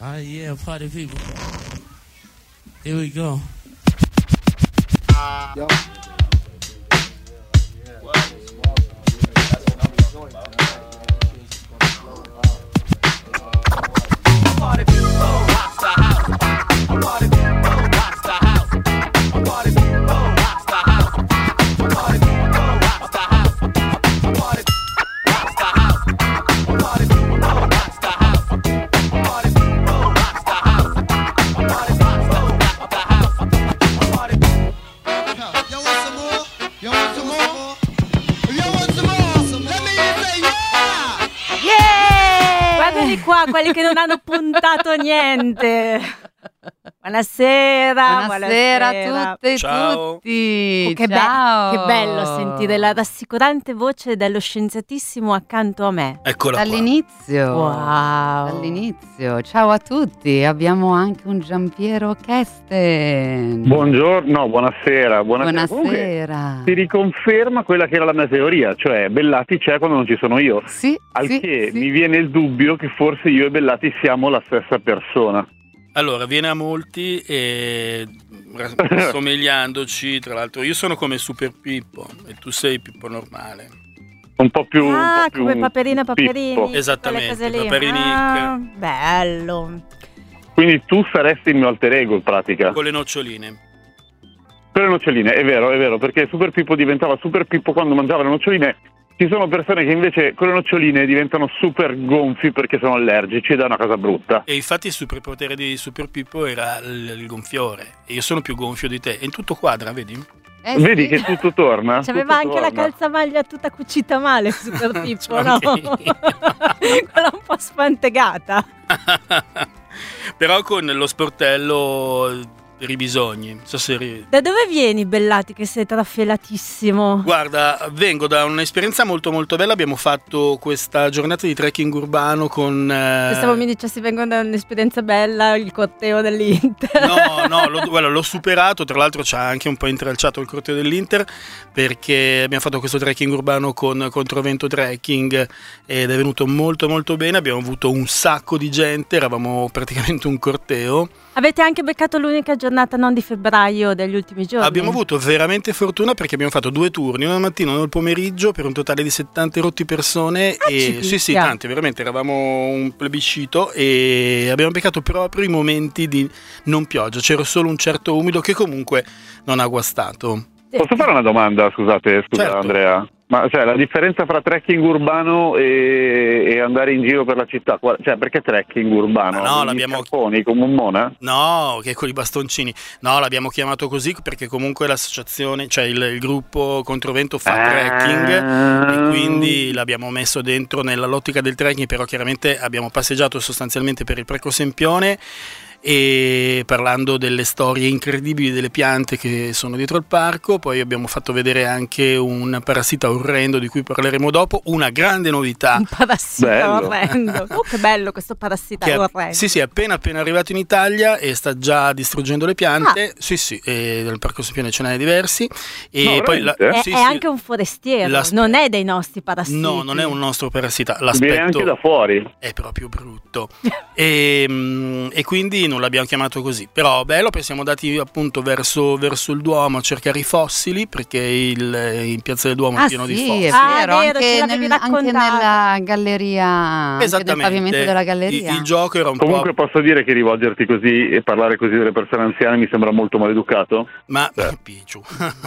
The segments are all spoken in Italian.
Yeah, party people. Here we go. Yo. Qua quelli che non hanno puntato niente. Buonasera a tutte e tutti. Che bello sentire la rassicurante voce dello scienziatissimo accanto a me. Eccola dall'inizio. Wow. Dall'inizio. Ciao a tutti. Abbiamo anche un Giampiero Kesten. Buongiorno, buonasera. Buonasera. Si riconferma quella che era la mia teoria, cioè Bellati c'è quando non ci sono io. Sì. Mi viene il dubbio che forse io e Bellati siamo la stessa persona. Allora, viene a molti e somigliandoci, tra l'altro io sono come Super Pippo e tu sei Pippo normale. Un po' più come Paperina Paperini. Pippo. Esattamente, Paperini. Bello. Quindi tu saresti il mio alter ego in pratica. Con le noccioline. Con le noccioline, è vero, perché Super Pippo diventava Super Pippo quando mangiava le noccioline. Ci sono persone che invece con le noccioline diventano super gonfi perché sono allergici ed è una cosa brutta. E infatti il superpotere di Super Pippo era il gonfiore. E io sono più gonfio di te. E in tutto quadra, vedi? Vedi che tutto torna. C'aveva anche la calzamaglia tutta cucita male Super Pippo, no? Quella un po' spantegata. Però con lo sportello per i bisogni. Da dove vieni, Bellati, che sei trafelatissimo? Guarda, vengo da un'esperienza molto molto bella. Abbiamo fatto questa giornata di trekking urbano con... Pensavo mi dicessi vengo da un'esperienza bella, il corteo dell'Inter. No, l'ho superato. Tra l'altro c'ha anche un po' intralciato il corteo dell'Inter, perché abbiamo fatto questo trekking urbano con Controvento Trekking ed è venuto molto molto bene. Abbiamo avuto un sacco di gente, eravamo praticamente un corteo. Avete anche beccato l'unica giornata non di febbraio degli ultimi giorni? Abbiamo avuto veramente fortuna perché abbiamo fatto 2 turni, una mattina e uno al pomeriggio, per un totale di 70 rotti persone. Sì, tanti, veramente, eravamo un plebiscito e abbiamo beccato proprio i momenti di non pioggia, c'era solo un certo umido che comunque non ha guastato. Posso fare una domanda, scusate, certo. Andrea? Ma cioè la differenza fra trekking urbano e andare in giro per la città, cioè perché trekking urbano? No, l'abbiamo scarponi come un mona? No, che con i bastoncini. No, l'abbiamo chiamato così perché comunque l'associazione, cioè il gruppo Controvento fa trekking e quindi l'abbiamo messo dentro nell'ottica del trekking, però chiaramente abbiamo passeggiato sostanzialmente per il Parco Sempione e parlando delle storie incredibili delle piante che sono dietro il parco. Poi abbiamo fatto vedere anche un parassita orrendo di cui parleremo dopo, una grande novità. Un parassita orrendo. Oh, che bello questo parassita orrendo. Sì, appena arrivato in Italia e sta già distruggendo le piante. Sì, nel Parco Sempione ce n'è diversi e poi è anche un forestiero, non è dei nostri parassiti. No, non è un nostro parassita, viene anche da fuori. È proprio brutto. e quindi non l'abbiamo chiamato così, però bello, poi siamo andati appunto verso il Duomo a cercare i fossili, perché in Piazza del Duomo è pieno di fossili. È vero, anche nella galleria, anche nel pavimento della galleria. Il gioco era un Comunque posso dire che rivolgerti così e parlare così delle persone anziane mi sembra molto maleducato? Ma Picciu.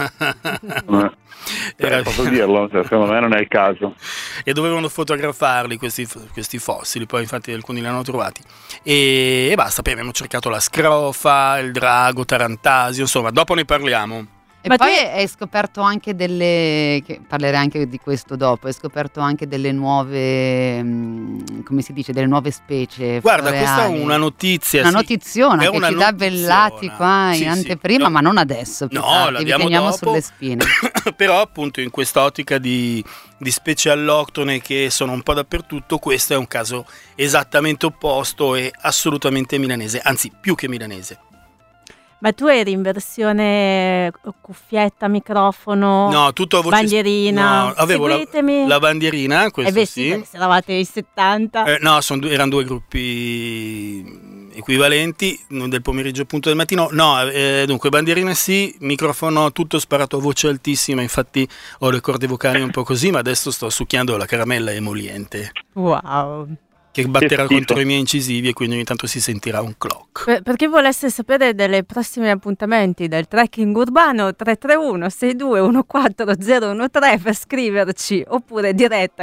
Posso dirlo, secondo me non è il caso. E dovevano fotografarli questi fossili, poi infatti alcuni li hanno trovati e basta. Poi abbiamo cercato la scrofa, il drago, Tarantasio, insomma dopo ne parliamo. E poi hai scoperto anche che parlerei anche di questo dopo, hai scoperto anche delle nuove, come si dice, delle nuove specie. Guarda, floreali. questa è una notizia. Una notiziona che ci dà Bellati qua in anteprima, ma non adesso. No, la vi teniamo dopo, sulle spine. Però appunto in quest'ottica di specie alloctone che sono un po' dappertutto, questo è un caso esattamente opposto e assolutamente milanese, anzi più che milanese. Ma tu eri in versione cuffietta, microfono, no, tutto a voce, bandierina? No, avevo la bandierina, questo sì. Se eravate i 70. No, erano 2 gruppi equivalenti del pomeriggio appunto del mattino. No, dunque bandierina sì, microfono tutto sparato a voce altissima, infatti ho le corde vocali un po' così, ma adesso sto succhiando la caramella emoliente Wow. che batterà Che schifo. contro i miei incisivi e quindi ogni tanto si sentirà un clock. Per chi volesse sapere delle prossimi appuntamenti del trekking urbano, 331 6214013 per scriverci, oppure diretta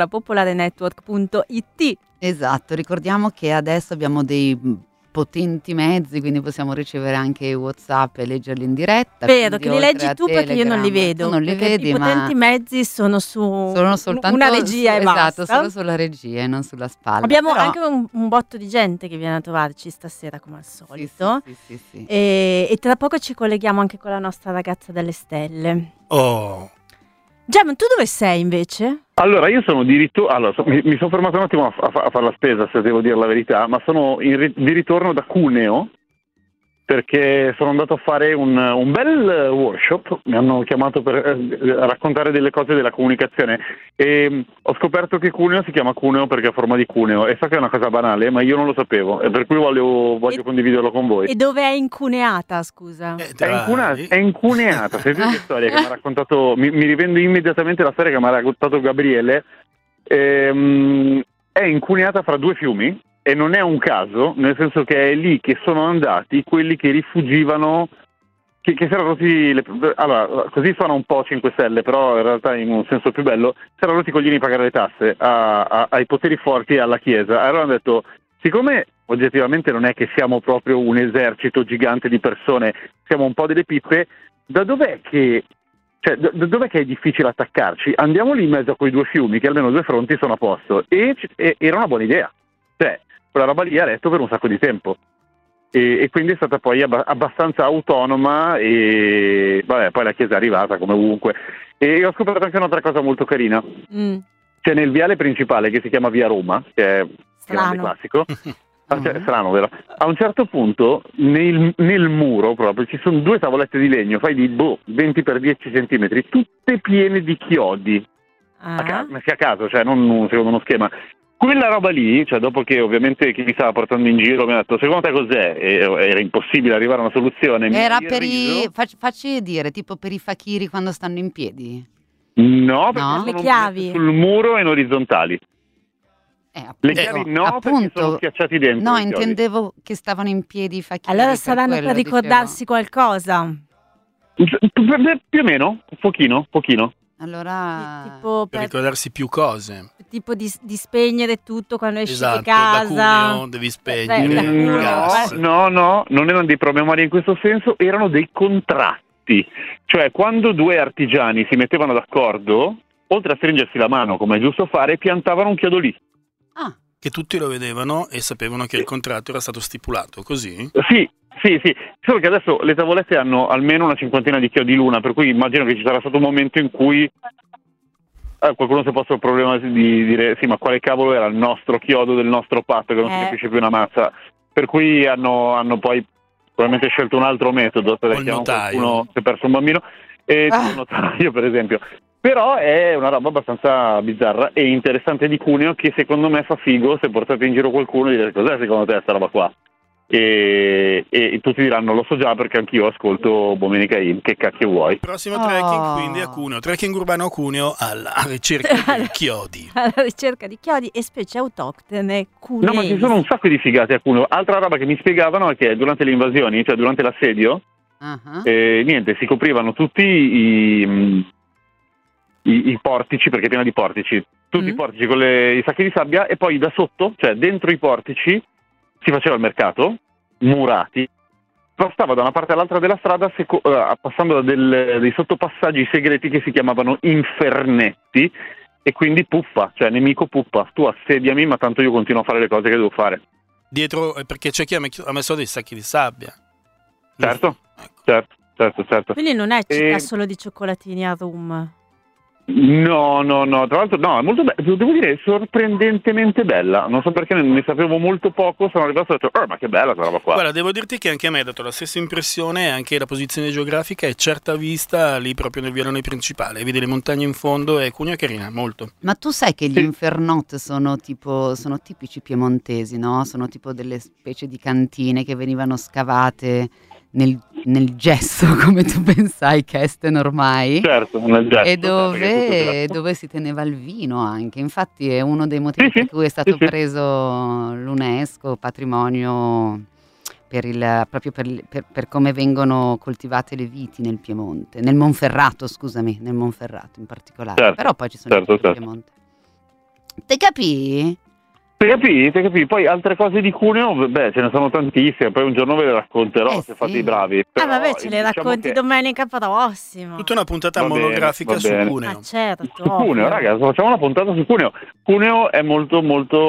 @popolarenetwork.it. Esatto, ricordiamo che adesso abbiamo dei potenti mezzi, quindi possiamo ricevere anche WhatsApp e leggerli in diretta. Vero, quindi che li oltre leggi a tu perché io non li Telegram, vedo. tu non li perché vedi, i potenti ma mezzi sono su sono soltanto una regia e esatto, basta. solo sulla regia e non sulla spalla. Abbiamo Però- anche un botto di gente che viene a trovarci stasera come al solito. Sì. E tra poco ci colleghiamo anche con la nostra ragazza delle stelle. Oh, Gem, tu dove sei invece? Allora, io sono di ritorno. Allora, mi sono fermato un attimo a fare la spesa, se devo dire la verità, ma sono di ritorno da Cuneo perché sono andato a fare un bel workshop. Mi hanno chiamato per raccontare delle cose della comunicazione e ho scoperto che Cuneo si chiama Cuneo perché ha forma di cuneo, e so che è una cosa banale, ma io non lo sapevo e per cui voglio condividerlo con voi. E dove è incuneata, scusa? È incuneata. Senti che storia che mi ha raccontato, mi rivendo immediatamente la storia che mi ha raccontato Gabriele. È incuneata fra due fiumi e non è un caso, nel senso che è lì che sono andati quelli che rifugivano, che si erano rotti allora, così suona un po' 5 Stelle, però in realtà in un senso più bello, si erano rotti i coglioni di pagare le tasse ai poteri forti e alla Chiesa. Allora hanno detto, siccome oggettivamente non è che siamo proprio un esercito gigante di persone, siamo un po' delle pippe, da dov'è che dov'è che è difficile attaccarci? Andiamo lì in mezzo a quei due fiumi che almeno due fronti sono a posto. E era una buona idea. Cioè, quella roba lì ha retto per un sacco di tempo. E quindi è stata poi abbastanza autonoma e vabbè, poi la Chiesa è arrivata come ovunque. E ho scoperto anche un'altra cosa molto carina. C'è nel viale principale che si chiama Via Roma, che è grande classico. Strano, vero? A un certo punto nel muro proprio ci sono due tavolette di legno, fai di 20 x 10 centimetri, tutte piene di chiodi. Messi a caso, cioè non secondo uno schema. Quella roba lì, cioè dopo che ovviamente chi mi stava portando in giro mi ha detto secondo te cos'è? E era impossibile arrivare a una soluzione. Era per facci dire, tipo per i fakiri quando stanno in piedi? No, perché No? sono Le chiavi. sul muro e in orizzontali. Le chiavi no, perché appunto, sono schiacciati dentro. no, i chiodi. intendevo che stavano in piedi i fakiri. Allora per saranno quello per ricordarsi qualcosa. Più o meno, un pochino. Allora, Tipo per ricordarsi più cose. tipo di spegnere tutto quando esci Esatto, di casa. da Cuneo devi spegnere Da il Cuneo. gas. No, non erano dei problemari in questo senso, erano dei contratti. Cioè, quando due artigiani si mettevano d'accordo, oltre a stringersi la mano, come è giusto fare, piantavano un chiodo lì. Che tutti lo vedevano e sapevano che il contratto era stato stipulato, così? Sì, solo che adesso le tavolette hanno almeno una cinquantina di chiodi l'una, per cui immagino che ci sarà stato un momento in cui qualcuno si è posto il problema di dire sì, ma quale cavolo era il nostro chiodo del nostro patto che non si capisce più una mazza, per cui hanno poi probabilmente scelto un altro metodo, perché qualcuno si è perso un bambino e un notaio per esempio. Però è una roba abbastanza bizzarra e interessante di Cuneo, che secondo me fa figo se portate in giro qualcuno e dire cos'è secondo te sta roba qua, e tutti diranno lo so già perché anch'io ascolto Domenica In, che cacchio vuoi. Prossimo trekking quindi a Cuneo, trekking urbano a Cuneo alla ricerca dei chiodi. Alla ricerca di chiodi e specie autoctone cuneesi. No, ma ci sono un sacco di figate a Cuneo. Altra roba che mi spiegavano è che durante le invasioni, cioè durante l'assedio, niente, si coprivano tutti i portici, perché è pieno di portici, tutti i portici con i sacchi di sabbia, e poi da sotto, cioè dentro i portici, si faceva il mercato, murati, passava da una parte all'altra della strada passando da dei sottopassaggi segreti che si chiamavano infernetti, e quindi puffa, cioè nemico puppa, tu assediami ma tanto io continuo a fare le cose che devo fare. Dietro, perché c'è chi ha messo dei sacchi di sabbia. Certo. Quindi non è città solo di cioccolatini a rum. No, tra l'altro no, è molto bella, devo dire sorprendentemente bella, non so perché ne sapevo molto poco, sono arrivato e ho detto, ma che bella quella roba qua. Guarda, devo dirti che anche a me ha dato la stessa impressione, anche la posizione geografica è certa vista lì proprio nel vialone principale, vedi le montagne in fondo e Cuneo è carina, molto. Ma tu sai che gli Infernot sono tipici piemontesi, no? Sono tipo delle specie di cantine che venivano scavate nel gesso, come tu ben sai, Kesten, ormai. Certo, nel gesso. E dove si teneva il vino anche. Infatti è uno dei motivi per cui è stato preso l'UNESCO patrimonio proprio per come vengono coltivate le viti nel Piemonte, nel Monferrato in particolare. Certo, però poi ci sono il Piemonte. Te capì? Te capì? Poi altre cose di Cuneo, ce ne sono tantissime, poi un giorno ve le racconterò, se fate i bravi. Però, vabbè, ce le racconti domenica prossima. Tutta una puntata monografica su Cuneo. Ah, certo. Su Cuneo, ragazzi, facciamo una puntata su Cuneo. Cuneo è molto,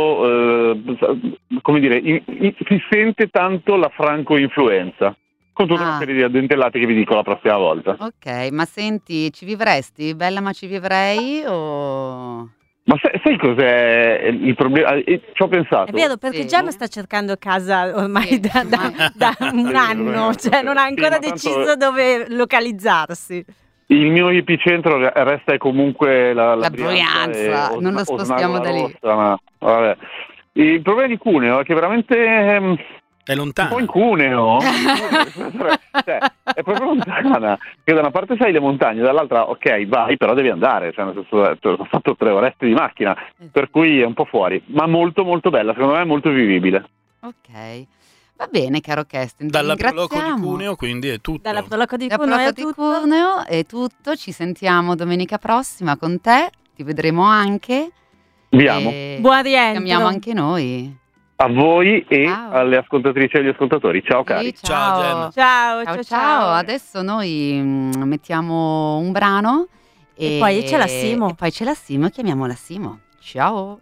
come dire, si sente tanto la franco-influenza. Con tutta una serie di addentellati che vi dico la prossima volta. Ok, ma senti, ci vivresti? Bella ma ci vivrei o... Ma sai cos'è il problema? Ci ho pensato. È vero, perché Gemma sta cercando casa ormai da un anno, cioè non ha ancora deciso dove localizzarsi. Il mio epicentro resta comunque la Brianza, non lo spostiamo da lì. Rossa, ma, vabbè. Il problema di Cuneo è che veramente... È lontana. Poi in Cuneo, cioè, è proprio lontana, che da una parte sai le montagne, dall'altra ok vai, però devi andare, cioè nel senso ho fatto 3 orette di macchina, per cui è un po' fuori, ma molto molto bella, secondo me è molto vivibile. Ok, va bene caro Kesten, dalla Proloco di Cuneo quindi è tutto. Dalla Proloco di Cuneo è tutto, ci sentiamo domenica prossima con te, ti vedremo anche. Viamo. Buon rientro. Chiamiamo anche noi. A voi e alle ascoltatrici e agli ascoltatori. Ciao cari. Ciao Gemma. Ciao. Adesso noi mettiamo un brano e poi c'è la Simo. E poi c'è la Simo, chiamiamo la Simo. Ciao.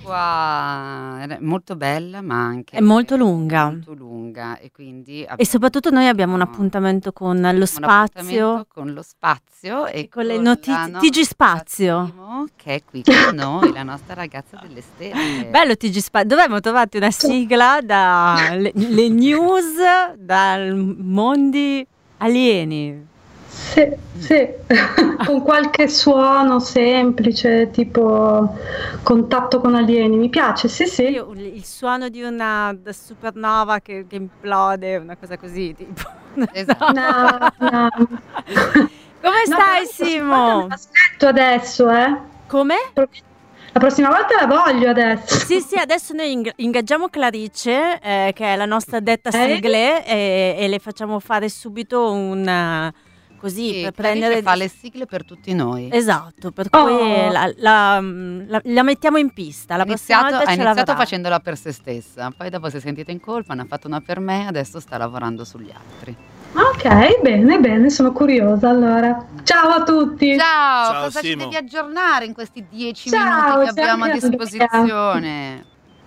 qua è molto bella, ma anche È molto lunga. molto lunga, e quindi E soprattutto noi abbiamo un appuntamento con lo spazio con lo spazio e e con le la notizie. nostra TG Spazio. Timo, che è qui con noi, la nostra ragazza delle stelle. Bello TG Spazio. Dovremmo trovarti una sigla dalle le news dal mondi alieni. Sì, con qualche suono semplice, tipo contatto con alieni. Mi piace, sì. Io il suono di una supernova che implode, una cosa così, tipo. Esatto. No. Come stai, Simo? Aspetto adesso, Come? La prossima volta la voglio adesso. Sì, adesso noi ingaggiamo Clarice, che è la nostra detta sigle, e le facciamo fare subito un così Sì, per Clarice prendere. fa le sigle per tutti noi. Esatto, per cui la mettiamo in pista. La prossima volta Ha ce iniziato l'avrà. facendola per se stessa, poi dopo si è sentita in colpa, ne ha fatto una per me, adesso sta lavorando sugli altri. Ok, bene, sono curiosa allora. Ciao a tutti. Ciao, Ciao, cosa Simo. ci devi aggiornare in questi 10 Ciao, minuti che abbiamo a ciao, disposizione?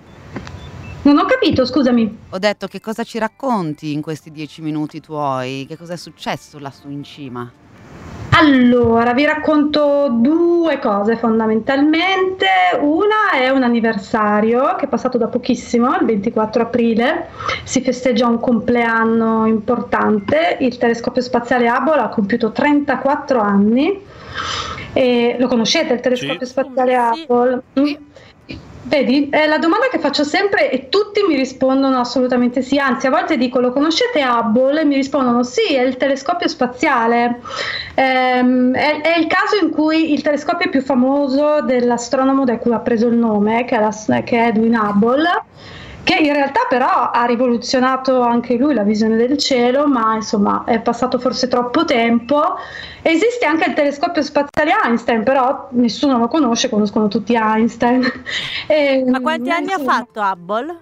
Non ho capito, scusami. Ho detto, che cosa ci racconti in questi 10 minuti tuoi? Che cosa è successo lassù in cima? Allora, vi racconto due cose fondamentalmente. Una è un anniversario che è passato da pochissimo, il 24 aprile. Si festeggia un compleanno importante. Il telescopio spaziale Hubble ha compiuto 34 anni. E lo conoscete il telescopio spaziale Sì. Hubble? Vedi, è la domanda che faccio sempre e tutti mi rispondono assolutamente sì, anzi a volte dico lo conoscete Hubble e mi rispondono sì, è il telescopio spaziale. È il caso in cui il telescopio più famoso dell'astronomo da cui ha preso il nome, che è Edwin Hubble, che in realtà però ha rivoluzionato anche lui la visione del cielo, ma insomma è passato forse troppo tempo. Esiste anche il telescopio spaziale Einstein, però nessuno lo conosce, conoscono tutti Einstein. Ma quanti anni ha insomma, fatto Hubble?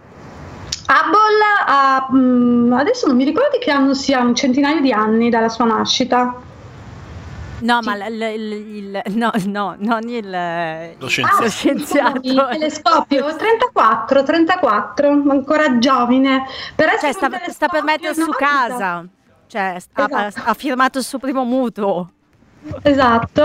Hubble ha, adesso non mi ricordo di che anno sia, un centinaio di anni dalla sua nascita. No, ma non il Lo scienziato. lo scienziato. Il telescopio 34, ancora giovane. Per essere Cioè, un sta per mettere su telescopio casa. Cioè, ha firmato il suo primo mutuo. Esatto.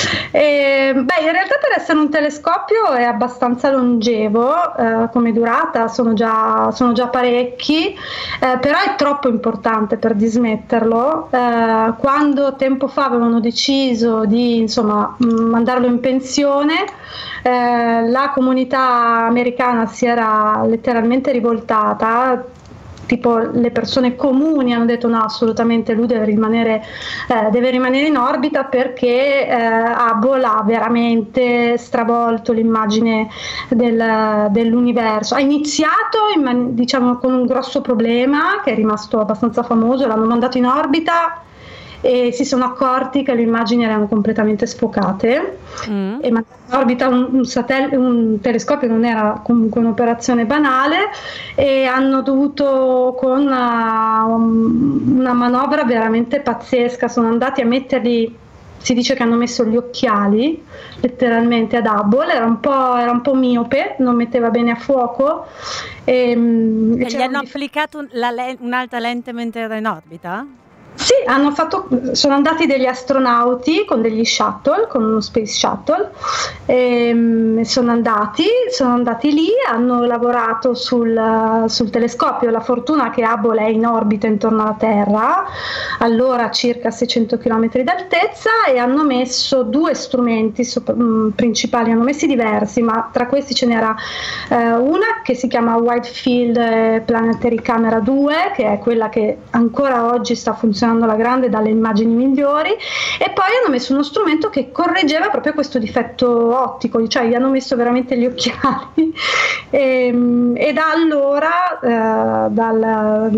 In realtà per essere un telescopio è abbastanza longevo come durata, sono già parecchi, però è troppo importante per dismetterlo. Quando tempo fa avevano deciso di mandarlo in pensione, la comunità americana si era letteralmente rivoltata. Tipo le persone comuni hanno detto no, assolutamente lui deve rimanere in orbita perché Hubble ha veramente stravolto l'immagine dell'universo. Ha iniziato con un grosso problema che è rimasto abbastanza famoso, l'hanno mandato in orbita e si sono accorti che le immagini erano completamente sfocate e mandare in orbita un telescopio non era comunque un'operazione banale e hanno dovuto con una manovra veramente pazzesca, sono andati a mettergli, si dice che hanno messo gli occhiali letteralmente ad Hubble, era un po' miope, non metteva bene a fuoco e gli hanno applicato un'alta lente mentre era in orbita? Sì, sono andati degli astronauti con degli shuttle, con uno space shuttle, sono andati lì, hanno lavorato sul telescopio. La fortuna che Hubble è in orbita intorno alla Terra, allora circa 600 km d'altezza, e hanno messo due strumenti principali, hanno messi diversi, ma tra questi ce n'era una che si chiama Wide Field Planetary Camera 2, che è quella che ancora oggi sta funzionando alla grande, dalle immagini migliori, e poi hanno messo uno strumento che correggeva proprio questo difetto ottico, cioè gli hanno messo veramente gli occhiali e da allora dal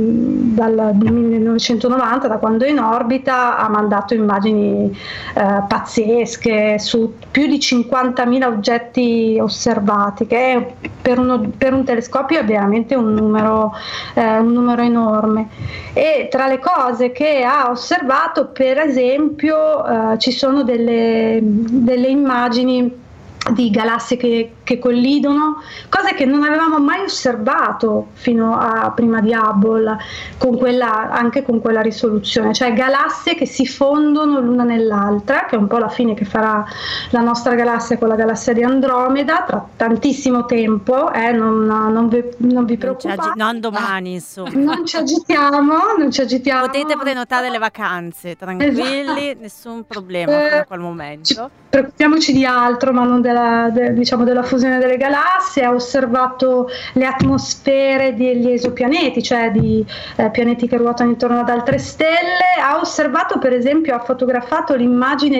1990, da quando è in orbita, ha mandato immagini pazzesche su più di 50.000 oggetti osservati, che per un telescopio è veramente un numero enorme. E tra le cose che ha osservato, per esempio, ci sono delle immagini di galassie che collidono, cose che non avevamo mai osservato fino a prima di Hubble, anche con quella risoluzione, cioè galassie che si fondono l'una nell'altra, che è un po' la fine che farà la nostra galassia con la galassia di Andromeda tra tantissimo tempo, non vi preoccupate. Non domani, insomma. Non ci agitiamo. Potete prenotare le vacanze, tranquilli, esatto. Nessun problema fino a quel momento. Preoccupiamoci di altro, ma non della fusione delle galassie. Ha osservato le atmosfere degli esopianeti, cioè di pianeti che ruotano intorno ad altre stelle. Ha osservato, per esempio, ha fotografato l'immagine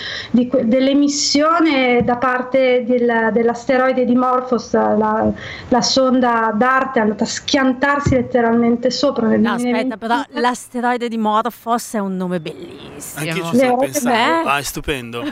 dell'emissione da parte dell'asteroide Dimorphos, la sonda DART è andata a schiantarsi letteralmente sopra nel 2020. Aspetta, però l'asteroide Dimorphos è un nome bellissimo. Anche io ci stavo pensando. È stupendo.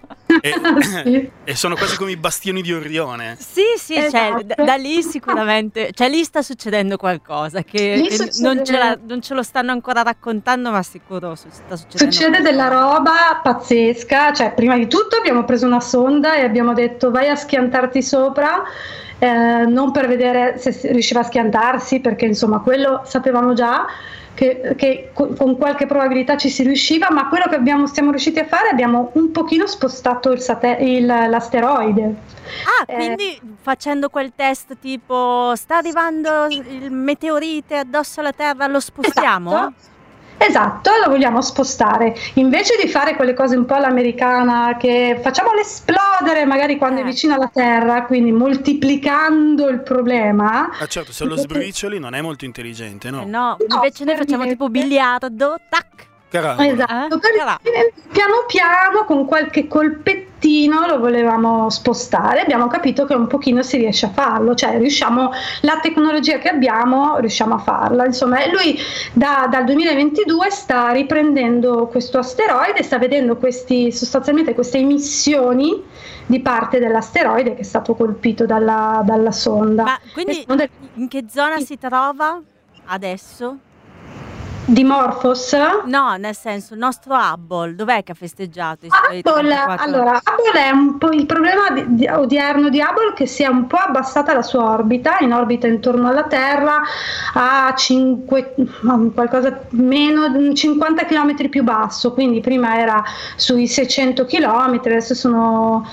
Sì. E sono quasi come i bastioni di Orione. Sì, esatto. Cioè, da lì sicuramente, cioè lì sta succedendo qualcosa che non ce lo stanno ancora raccontando, ma sicuro sta succedendo. Succede della roba pazzesca, cioè prima di tutto abbiamo preso una sonda e abbiamo detto vai a schiantarti sopra, non per vedere se riusciva a schiantarsi, perché insomma quello sapevamo già che con qualche probabilità ci si riusciva, ma quello che siamo riusciti a fare, abbiamo un pochino spostato l'asteroide. Quindi facendo quel test tipo sta arrivando il meteorite addosso alla Terra, lo spostiamo? Esatto, lo vogliamo spostare. Invece di fare quelle cose un po' all'americana, che facciamolo esplodere magari quando è vicino alla Terra, quindi moltiplicando il problema. Certo, se lo sbricioli non è molto intelligente, no? No, invece noi facciamo tipo biliardo, tac. Esatto, piano piano con qualche colpettino lo volevamo spostare. Abbiamo capito che un pochino si riesce a farlo, cioè la tecnologia che abbiamo riusciamo a farla, insomma. Lui dal 2022 sta riprendendo questo asteroide, sta vedendo sostanzialmente queste emissioni di parte dell'asteroide che è stato colpito dalla sonda. Ma quindi in che zona si trova adesso? Dimorphos? No, nel senso, il nostro Hubble, dov'è che ha festeggiato? Hubble è un po' il problema odierno di Hubble, che si è un po' abbassata la sua orbita, in orbita intorno alla Terra a qualcosa meno, 50 km più basso, quindi prima era sui 600 km, adesso sono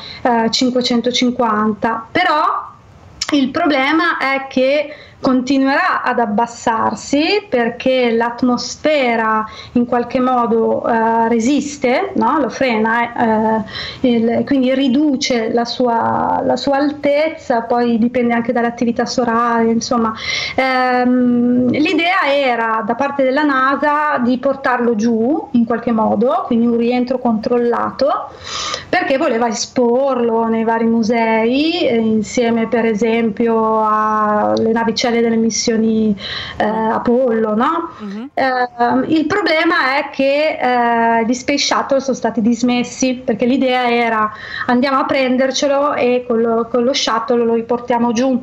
550, però il problema è che continuerà ad abbassarsi perché l'atmosfera in qualche modo resiste, no? Lo frena, quindi riduce la sua altezza, poi dipende anche dall'attività solare, insomma. L'idea era da parte della NASA di portarlo giù in qualche modo, quindi un rientro controllato, perché voleva esporlo nei vari musei, insieme per esempio alle navicelle delle missioni Apollo, no? Uh-huh. Il problema è che gli Space Shuttle sono stati dismessi, perché l'idea era andiamo a prendercelo e con lo shuttle lo riportiamo giù.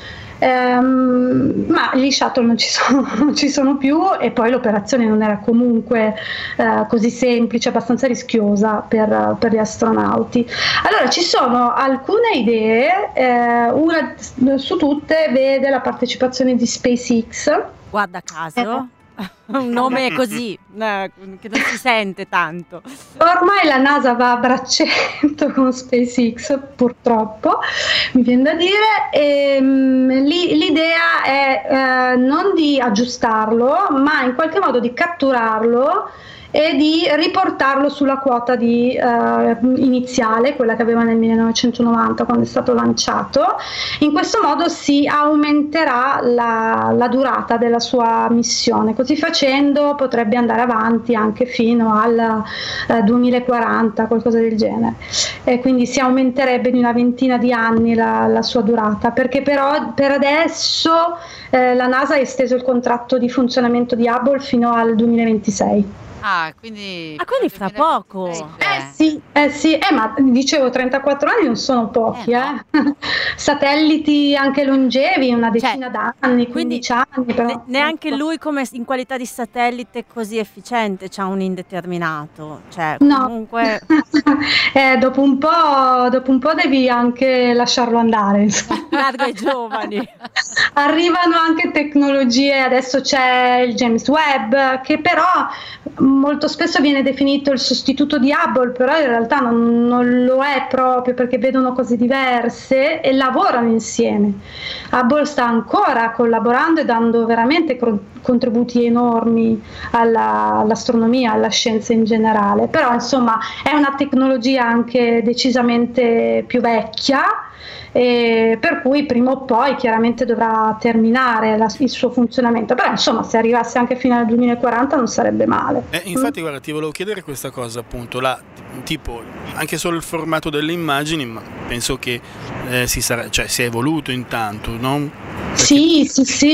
Ma gli shuttle non ci sono più, e poi l'operazione non era comunque così semplice, abbastanza rischiosa per gli astronauti. Allora ci sono alcune idee, una su tutte vede la partecipazione di SpaceX. Guarda caso. Un nome così che non si sente tanto. Ormai la NASA va a braccetto con SpaceX, purtroppo mi viene da dire, e l'idea è non di aggiustarlo, ma in qualche modo di catturarlo e di riportarlo sulla quota iniziale, quella che aveva nel 1990 quando è stato lanciato. In questo modo si aumenterà la durata della sua missione, così facendo potrebbe andare avanti anche fino al 2040, qualcosa del genere, e quindi si aumenterebbe di una ventina di anni la sua durata, perché però per adesso la NASA ha esteso il contratto di funzionamento di Hubble fino al 2026. Quindi fra poco. Sì, ma dicevo 34 anni non sono pochi, Satelliti anche longevi, una decina d'anni, 15 anni. Però, neanche lui come in qualità di satellite così efficiente c'ha un indeterminato, cioè no. comunque dopo un po' devi anche lasciarlo andare. Largo ai giovani. Arrivano anche tecnologie, adesso c'è il James Webb, che però molto spesso viene definito il sostituto di Hubble, però in realtà non lo è proprio, perché vedono cose diverse e lavorano insieme. Hubble sta ancora collaborando e dando veramente contributi enormi all'astronomia, alla scienza in generale, però insomma è una tecnologia anche decisamente più vecchia, per cui prima o poi chiaramente dovrà terminare il suo funzionamento, però insomma se arrivasse anche fino al 2040 non sarebbe male. Infatti guarda, ti volevo chiedere questa cosa appunto, tipo anche solo il formato delle immagini, ma penso che si è evoluto intanto, no? Sì,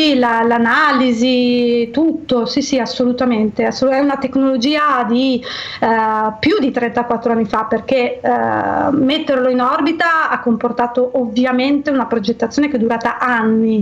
l'analisi, tutto, sì, assolutamente. È una tecnologia di più di 34 anni fa, perché metterlo in orbita ha comportato ovviamente una progettazione che è durata anni,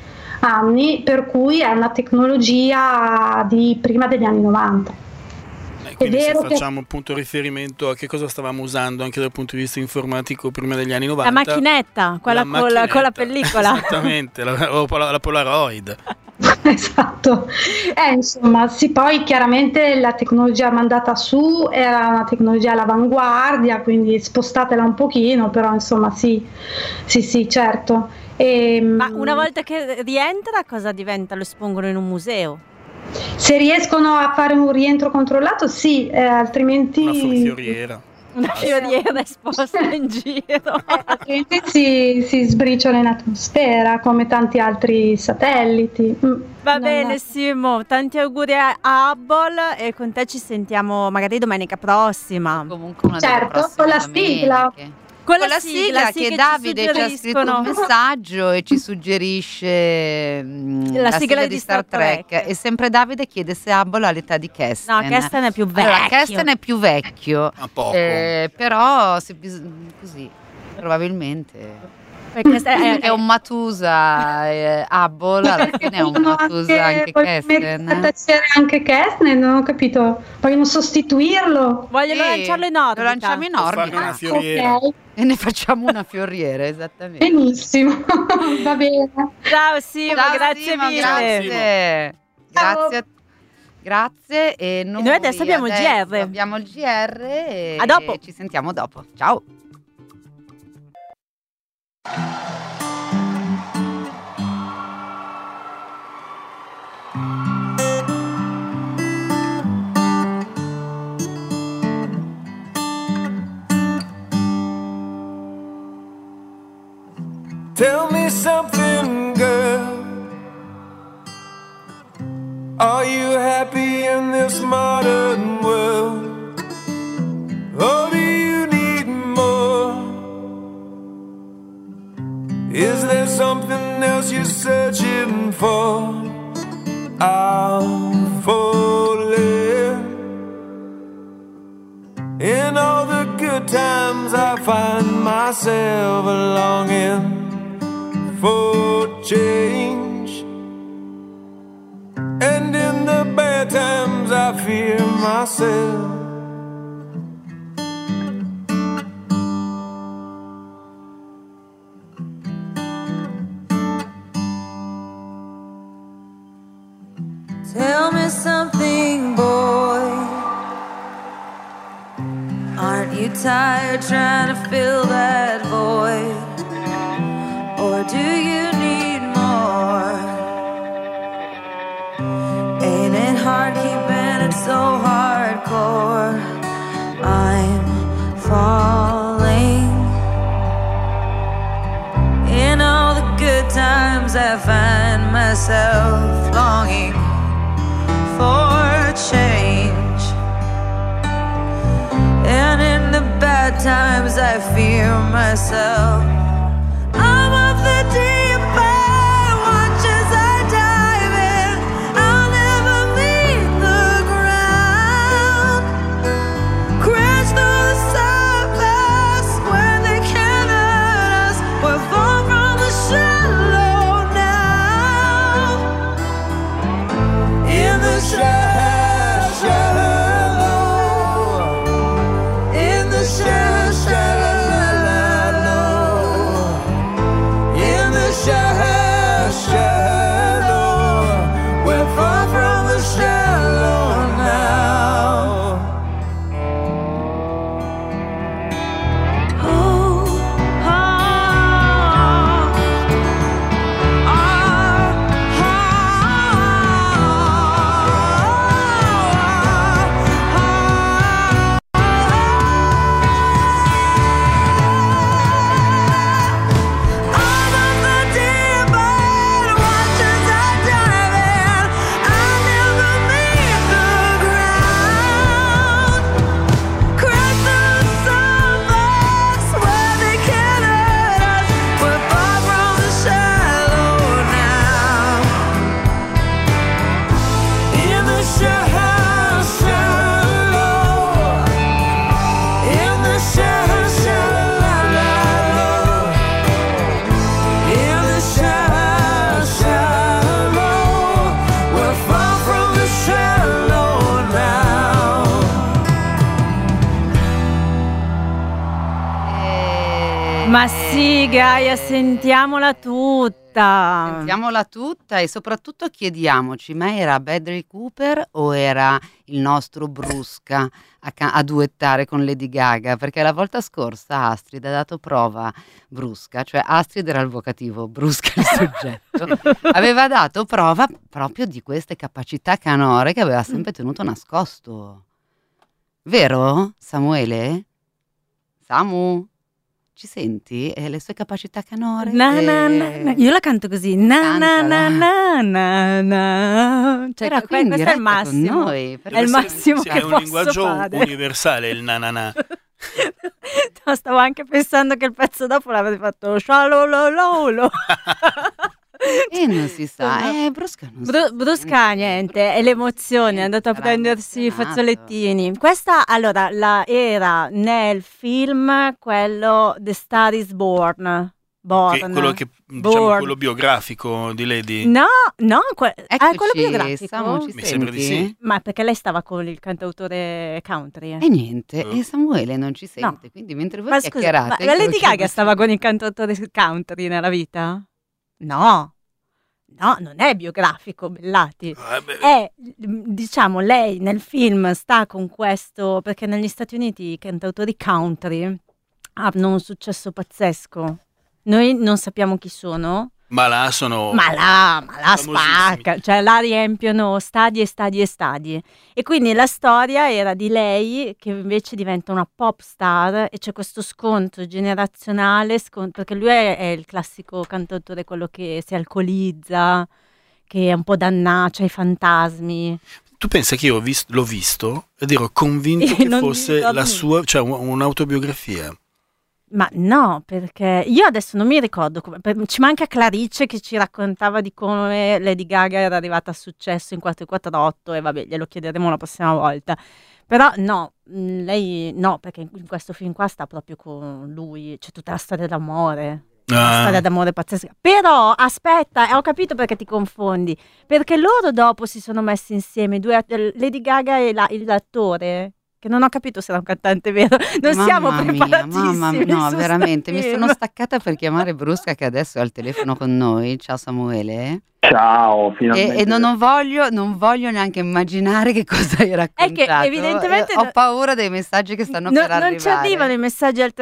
per cui è una tecnologia di prima degli anni 90. Quindi se facciamo appunto riferimento a che cosa stavamo usando anche dal punto di vista informatico prima degli anni 90, la macchinetta, quella con la pellicola, esattamente, la Polaroid. Esatto, insomma, sì, poi chiaramente la tecnologia mandata su era una tecnologia all'avanguardia, quindi spostatela un pochino, però insomma sì, certo. Ma una volta che rientra cosa diventa? Lo espongono in un museo? Se riescono a fare un rientro controllato, sì, altrimenti una fioriera esposta in giro, altrimenti si sbriciola in atmosfera come tanti altri satelliti. Va bene. Simo, tanti auguri a Hubble e con te ci sentiamo magari domenica prossima. Comunque una certo, con la sigla. Con la sigla che Davide ci ha scritto un messaggio e ci suggerisce la sigla di Star Trek. E sempre Davide chiede se Hubble ha l'età di Kesten. No, Kesten è più vecchio. Allora, Kesten è più vecchio, però così probabilmente è un Matusa, Hubble alla fine è un Matusa anche Kesten. Anche Kesten, non ho capito. Vogliono sostituirlo? Vogliono lanciarlo in orbita. Lo lanciamo in orbita. Una fioriera. Okay. E ne facciamo una fioriera, esattamente. Benissimo, va bene. Ciao Simo, grazie mille. Grazie. E noi adesso abbiamo il GR. Abbiamo il GR e a dopo. Ci sentiamo dopo. Ciao. Tell me something, girl. Are you happy in this modern world? Or do you need more? Is there something else you're searching for? I'm falling. In all the good times I find myself longing for change, and in the bad times I fear myself. Tell me something, boy. Aren't you tired trying to fill that void? Or do you need more? Ain't it hard keeping it so hardcore? I'm falling. In all the good times I find myself longing for change, and in the bad times I fear myself. I'm of the deep end, watch as I dive in. I'll never meet the ground. Ma sì, Gaia, sentiamola tutta. Sentiamola tutta e soprattutto chiediamoci, ma era Bradley Cooper o era il nostro Brusca a duettare con Lady Gaga? Perché la volta scorsa Astrid ha dato prova, Brusca, cioè Astrid era il vocativo, Brusca il soggetto, aveva dato prova proprio di queste capacità canore che aveva sempre tenuto nascosto. Vero, Samuele? Samu? Ci senti? E le sue capacità canore? Io la canto così. Cioè, questo è il massimo. Noi, è il massimo che è un posso linguaggio fare. universale il na. No, stavo anche pensando che il pezzo dopo l'avrei fatto scialolololo. E non si sa, Brusca non Brusca niente, è l'emozione, è andato a prendersi i fazzolettini. Questa allora era nel film quello The Star is Born. Quello che diciamo quello biografico di Lady. No, quello biografico. Samu, Mi sembra di sì. Ma perché lei stava con il cantautore country. E niente, e Samuele non ci sente, quindi mentre voi chiacchierate. Ma Lady Gaga stava con il cantautore country nella vita? No, non è biografico, Bellati. È, diciamo, lei nel film sta con questo, perché negli Stati Uniti i cantautori country hanno un successo pazzesco. Noi non sappiamo chi sono. Ma là sono... Ma là spacca, cioè là riempiono stadi e stadi e stadi. E quindi la storia era di lei che invece diventa una pop star e c'è questo scontro generazionale, perché lui è il classico cantautore, quello che si alcolizza, che è un po' dannato, c'ha i fantasmi. Tu pensa che io l'ho visto ed ero convinto che fosse la sua, cioè un'autobiografia. Ma no, perché io adesso non mi ricordo ci manca Clarice che ci raccontava di come Lady Gaga era arrivata a successo in 448 e vabbè, glielo chiederemo la prossima volta. Però no, lei no, perché in questo film qua sta proprio con lui, c'è tutta la storia d'amore. Una storia d'amore pazzesca. Però aspetta, ho capito perché ti confondi, perché loro dopo si sono messi insieme, Lady Gaga e l'attore, che non ho capito se era un cantante vero, non siamo preparatissimi. No, veramente, mi sono staccata per chiamare Brusca che adesso è al telefono con noi. Ciao Samuele. Ciao, finalmente. E non voglio neanche immaginare che cosa hai raccontato. È che evidentemente ho paura dei messaggi che stanno per arrivare. Non ci arrivano i messaggi al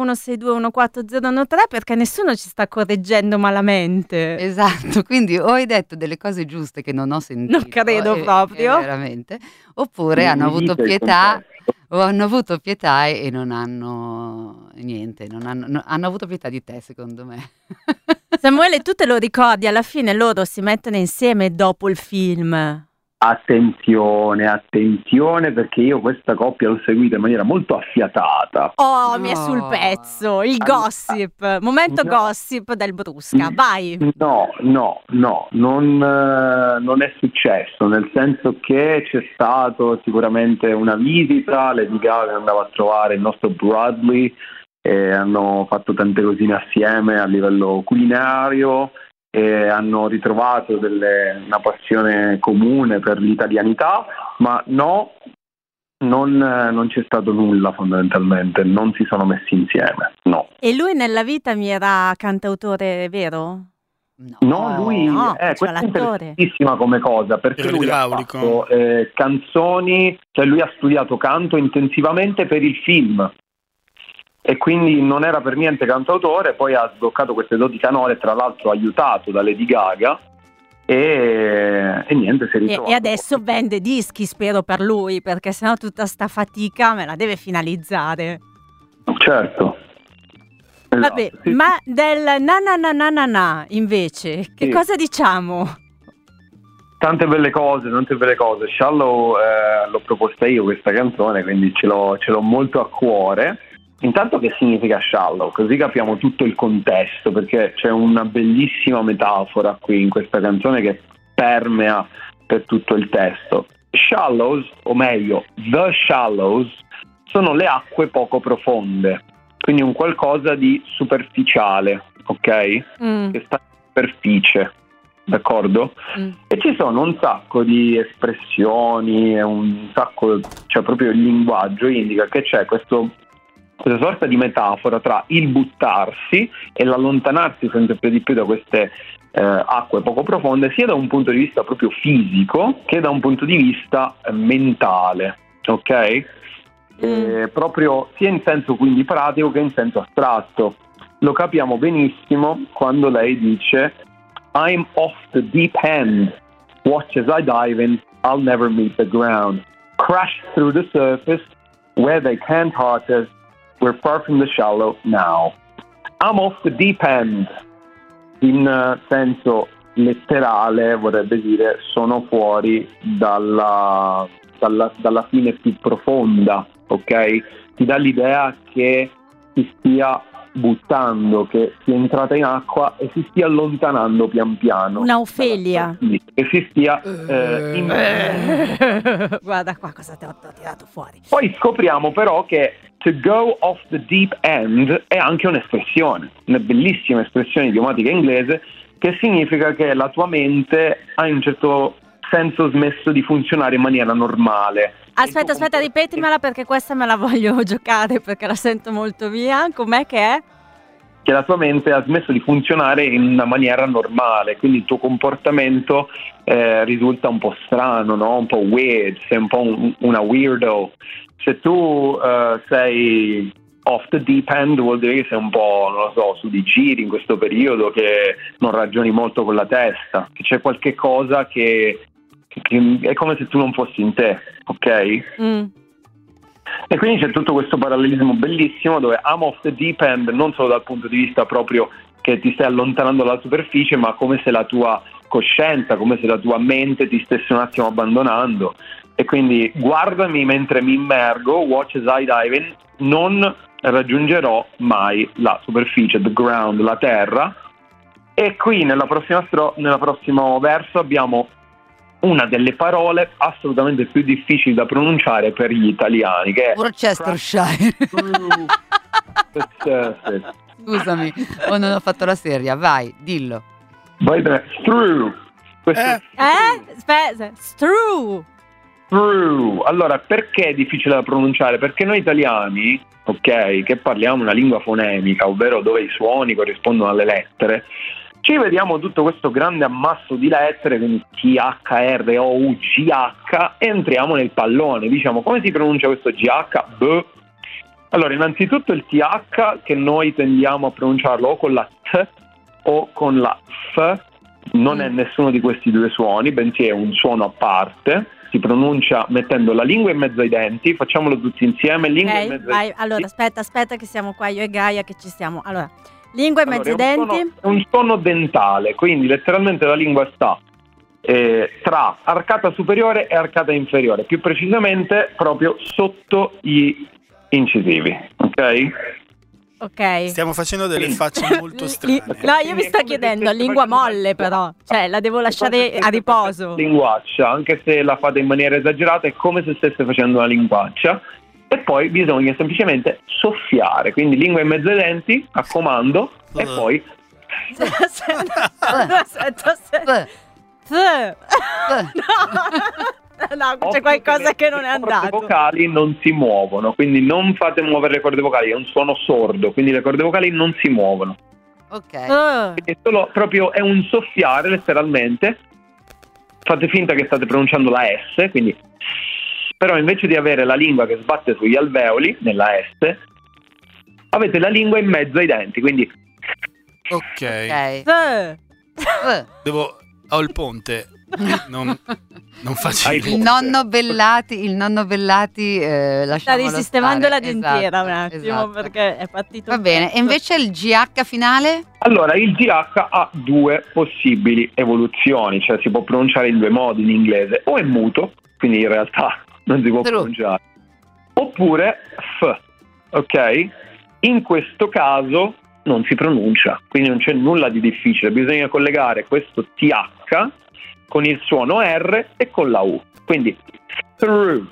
331-6214013 perché nessuno ci sta correggendo malamente. Esatto, quindi o hai detto delle cose giuste che non ho sentito. Non credo proprio. Veramente. Oppure hanno avuto pietà. O hanno avuto pietà e non hanno niente, hanno avuto pietà di te, secondo me. Samuele, tu te lo ricordi, alla fine loro si mettono insieme dopo il film. Attenzione, perché io questa coppia l'ho seguita in maniera molto affiatata. Mi è sul pezzo, il gossip, momento gossip del Brusca, vai. No, non è successo, nel senso che c'è stato sicuramente una visita, Lady Gaga andava a trovare il nostro Bradley e hanno fatto tante cosine assieme a livello culinario. E hanno ritrovato una passione comune per l'italianità, ma no, non c'è stato nulla fondamentalmente, non si sono messi insieme, no. E lui nella vita mi era cantautore vero? No, lui questa è interessantissima come cosa, perché lui ha fatto canzoni, cioè lui ha studiato canto intensivamente per il film. E quindi non era per niente cantautore, poi ha sbloccato queste doti canore, tra l'altro aiutato da Lady Gaga, e niente, si è ritrovato. E adesso vende dischi, spero per lui, perché sennò tutta sta fatica me la deve finalizzare. Certo. Esatto, vabbè, sì. Ma del na invece, che cosa diciamo? Tante belle cose. Shallow l'ho proposta io questa canzone, quindi ce l'ho molto a cuore. Intanto che significa shallow, così capiamo tutto il contesto, perché c'è una bellissima metafora qui in questa canzone che permea per tutto il testo. Shallows, o meglio, the shallows, sono le acque poco profonde, quindi un qualcosa di superficiale, ok? Che sta in superficie, d'accordo? E ci sono un sacco di espressioni, cioè proprio il linguaggio indica che c'è questo questa sorta di metafora tra il buttarsi e l'allontanarsi sempre più di più da queste acque poco profonde, sia da un punto di vista proprio fisico che da un punto di vista mentale, ok? Proprio sia in senso quindi pratico che in senso astratto. Lo capiamo benissimo quando lei dice I'm off the deep end, watch as I dive in, I'll never meet the ground, crash through the surface where they can't hurt us, we're far from the shallow now. I'm off the deep end, in senso letterale vorrebbe dire sono fuori dalla fine più profonda, ok? Ti dà l'idea che si stia buttando, che sia entrata in acqua e si stia allontanando pian piano. Una Ofelia. Che si stia Guarda qua cosa ti ho tirato fuori. Poi scopriamo però che to go off the deep end è anche un'espressione, una bellissima espressione idiomatica inglese che significa che la tua mente ha in un certo senso smesso di funzionare in maniera normale. Aspetta, ripetimela perché questa me la voglio giocare perché la sento molto mia. Com'è che è? Che la tua mente ha smesso di funzionare in una maniera normale, quindi il tuo comportamento risulta un po' strano, no? Un po' weird, sei un po' una weirdo. Se tu sei off the deep end vuol dire che sei un po', non lo so, su di giri in questo periodo, che non ragioni molto con la testa, che c'è qualche cosa che è come se tu non fossi in te, ok? E quindi c'è tutto questo parallelismo bellissimo dove I'm off the deep end non solo dal punto di vista proprio che ti stai allontanando dalla superficie, ma come se la tua coscienza, come se la tua mente ti stesse un attimo abbandonando. E quindi guardami mentre mi immergo, watch as I dive in, non raggiungerò mai la superficie, the ground, la terra. E qui nella prossimo verso abbiamo una delle parole assolutamente più difficili da pronunciare per gli italiani, che è Worcestershire. Scusami, non ho fatto la serie, vai, dillo. Vai bene, through. Aspetta, through. Allora, perché è difficile da pronunciare? Perché noi italiani, ok, che parliamo una lingua fonemica, ovvero dove i suoni corrispondono alle lettere, ci vediamo tutto questo grande ammasso di lettere, quindi T, H, R, O, U, G, H, e entriamo nel pallone. Diciamo, come si pronuncia questo GH? B. Allora, innanzitutto il TH, che noi tendiamo a pronunciarlo o con la T o con la F, non è nessuno di questi due suoni, bensì è un suono a parte. Si pronuncia mettendo la lingua in mezzo ai denti. Facciamolo tutti insieme. Lingua in mezzo ai denti. Allora, aspetta che siamo qua io e Gaia che ci stiamo. Allora, lingua in mezzo ai denti. È un suono dentale, quindi letteralmente la lingua sta tra arcata superiore e arcata inferiore, più precisamente proprio sotto gli incisivi, ok? Stiamo facendo delle facce molto strane. No, io mi sto chiedendo, lingua molle però, cioè la devo lasciare a riposo. Linguaccia, anche se la fate in maniera esagerata, è come se stesse facendo una linguaccia. E poi bisogna semplicemente soffiare, quindi lingua in mezzo ai denti, a comando, e poi no, c'è qualcosa che non è andato. Le corde vocali non si muovono, quindi non fate muovere le corde vocali, è un suono sordo, quindi le corde vocali non si muovono. Ok. È solo proprio è un soffiare letteralmente. Fate finta che state pronunciando la S, quindi però invece di avere la lingua che sbatte sugli alveoli nella S, avete la lingua in mezzo ai denti, quindi ok. Ho il ponte. Non facile. Il nonno Bellati lasciamolo sta risistemando stare. la dentiera un attimo, esatto. Perché è partito. Va bene, e invece il GH finale? Allora, il GH ha due possibili evoluzioni, cioè si può pronunciare in due modi in inglese, o è muto, quindi in realtà non si può pronunciare, oppure F, ok? In questo caso non si pronuncia, quindi non c'è nulla di difficile, bisogna collegare questo TH con il suono R e con la U, quindi through.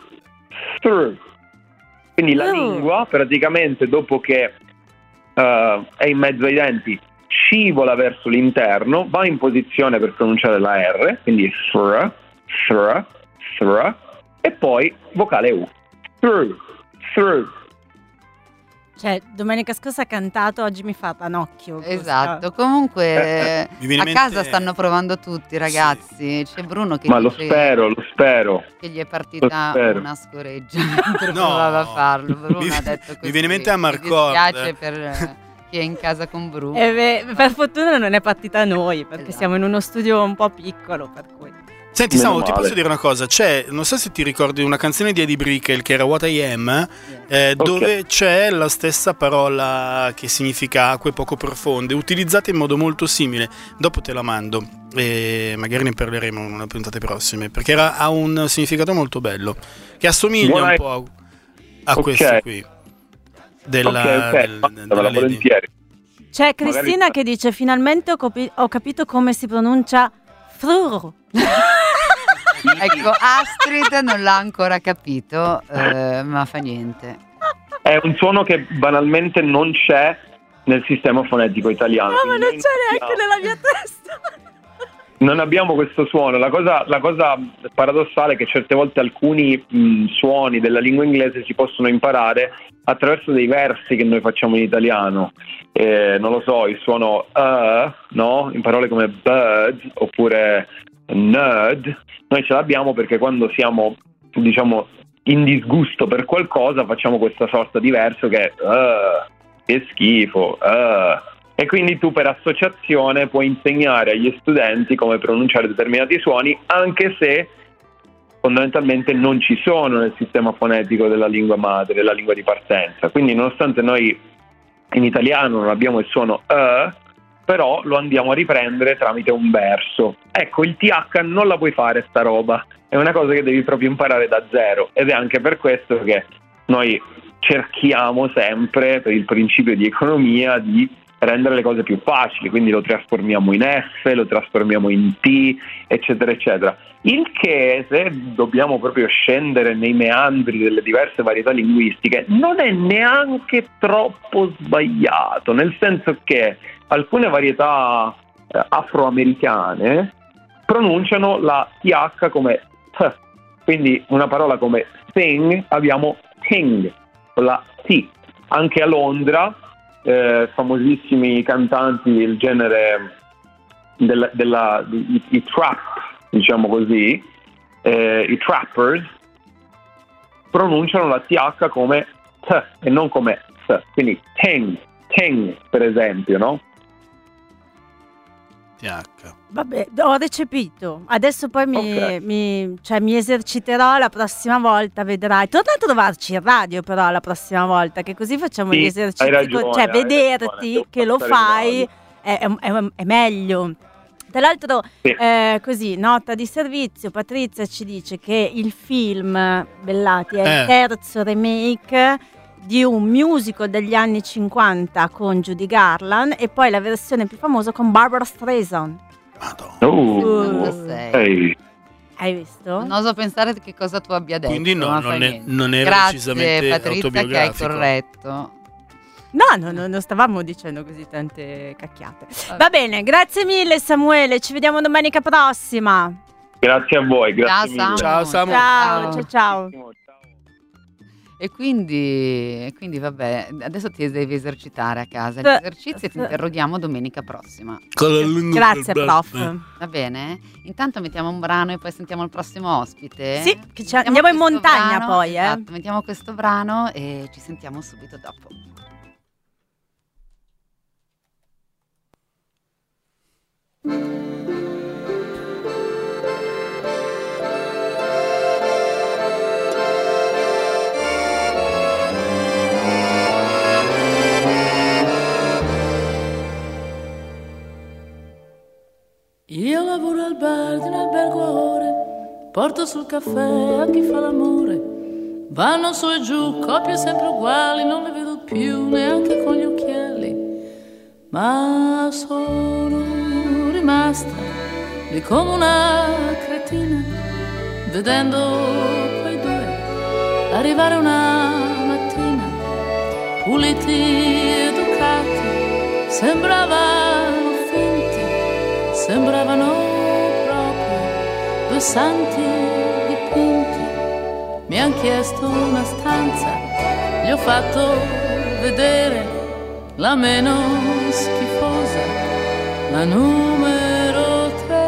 Quindi la lingua praticamente dopo che è in mezzo ai denti scivola verso l'interno, va in posizione per pronunciare la R, quindi through, e poi vocale U, through. Cioè, domenica scorsa ha cantato, oggi mi fa Ranocchio. Esatto, comunque Mi viene a in casa mente- stanno provando tutti, ragazzi. C'è Bruno che Ma lo dice spero. che gli è partita Lo spero. una scoreggia mentre No. provava a farlo. Bruno Mi- ha detto così. mi viene in mente a Mi Marcord. dispiace per chi è in casa con Bruno. Per fortuna non è partita a noi, perché Esatto. siamo in uno studio un po' piccolo, per cui... Senti Meno Samu, ti male. posso dire una cosa? C'è, non so se ti ricordi una canzone di Eddie Brickell che era What I Am, dove c'è la stessa parola che significa acque poco profonde, utilizzata in modo molto simile. Dopo te la mando e magari ne parleremo in una puntate prossime, perché ha un significato molto bello, che assomiglia un po' a questo qui. Della Fatela Lady. volentieri. C'è Cristina Magari- che dice: finalmente ho capito come si pronuncia fruro. Ecco, Astrid non l'ha ancora capito, ma fa niente. È un suono che banalmente non c'è nel sistema fonetico italiano. No, ma Quindi non noi c'è neanche abbiamo- nella mia testa. Non abbiamo questo suono. La cosa paradossale è che certe volte alcuni suoni della lingua inglese si possono imparare attraverso dei versi che noi facciamo in italiano. Non lo so, il suono no? In parole come bird oppure nerd, noi ce l'abbiamo perché quando siamo, diciamo, in disgusto per qualcosa facciamo questa sorta di verso che è che schifo, e quindi tu per associazione puoi insegnare agli studenti come pronunciare determinati suoni, anche se fondamentalmente non ci sono nel sistema fonetico della lingua madre, della lingua di partenza. Quindi nonostante noi in italiano non abbiamo il suono però lo andiamo a riprendere tramite un verso. Ecco, il TH non la puoi fare sta roba, è una cosa che devi proprio imparare da zero, ed è anche per questo che noi cerchiamo sempre, per il principio di economia, di rendere le cose più facili, quindi lo trasformiamo in F, lo trasformiamo in T, eccetera, eccetera. Il che, se dobbiamo proprio scendere nei meandri delle diverse varietà linguistiche, non è neanche troppo sbagliato, nel senso che alcune varietà afroamericane pronunciano la TH come T, quindi una parola come thing abbiamo thing con la T. Anche a Londra famosissimi cantanti del genere i trap, diciamo così, i trappers pronunciano la TH come T e non come S, quindi ting per esempio, no? TH. Vabbè, ho recepito. Adesso poi mi eserciterò la prossima volta, vedrai. Torna a trovarci in radio però la prossima volta, che così facciamo Sì, gli esercizi. hai ragione, cioè, hai vederti ragione, che lo devo passare fai è meglio. Tra l'altro, Sì. così, nota di servizio, Patrizia ci dice che il film Bellati è il terzo remake di un musical degli anni 50 con Judy Garland e poi la versione più famosa con Barbara Streisand. Secondo sei. Ehi. Hai visto? Non oso pensare che cosa tu abbia detto. Quindi no, ma fa non è- niente. non era Grazie, decisamente Patrizia, che hai autobiografico. corretto. No, non stavamo dicendo così tante cacchiate. Va bene, grazie mille Samuele, ci vediamo domenica prossima. Grazie a voi, grazie Ciao, mille. Ciao, Samu. Ciao. E quindi vabbè, adesso ti devi esercitare a casa gli Sì. esercizi e ti interroghiamo domenica prossima. Grazie prof. Va bene? Intanto mettiamo un brano e poi sentiamo il prossimo ospite. Sì, che Mettiamo andiamo in questo montagna brano, poi, esatto, mettiamo questo brano e ci sentiamo subito dopo. Io lavoro al bar di un albergo a ore, porto sul caffè a chi fa l'amore. Vanno su e giù, coppie sempre uguali, non le vedo più neanche con gli occhiali. Ma sono rimasta lì come una cretina, vedendo quei due arrivare una mattina, puliti, educati, sembravano finti, sembravano proprio due santi dipinti. Mi han chiesto una stanza, gli ho fatto vedere la meno schifosa, la numero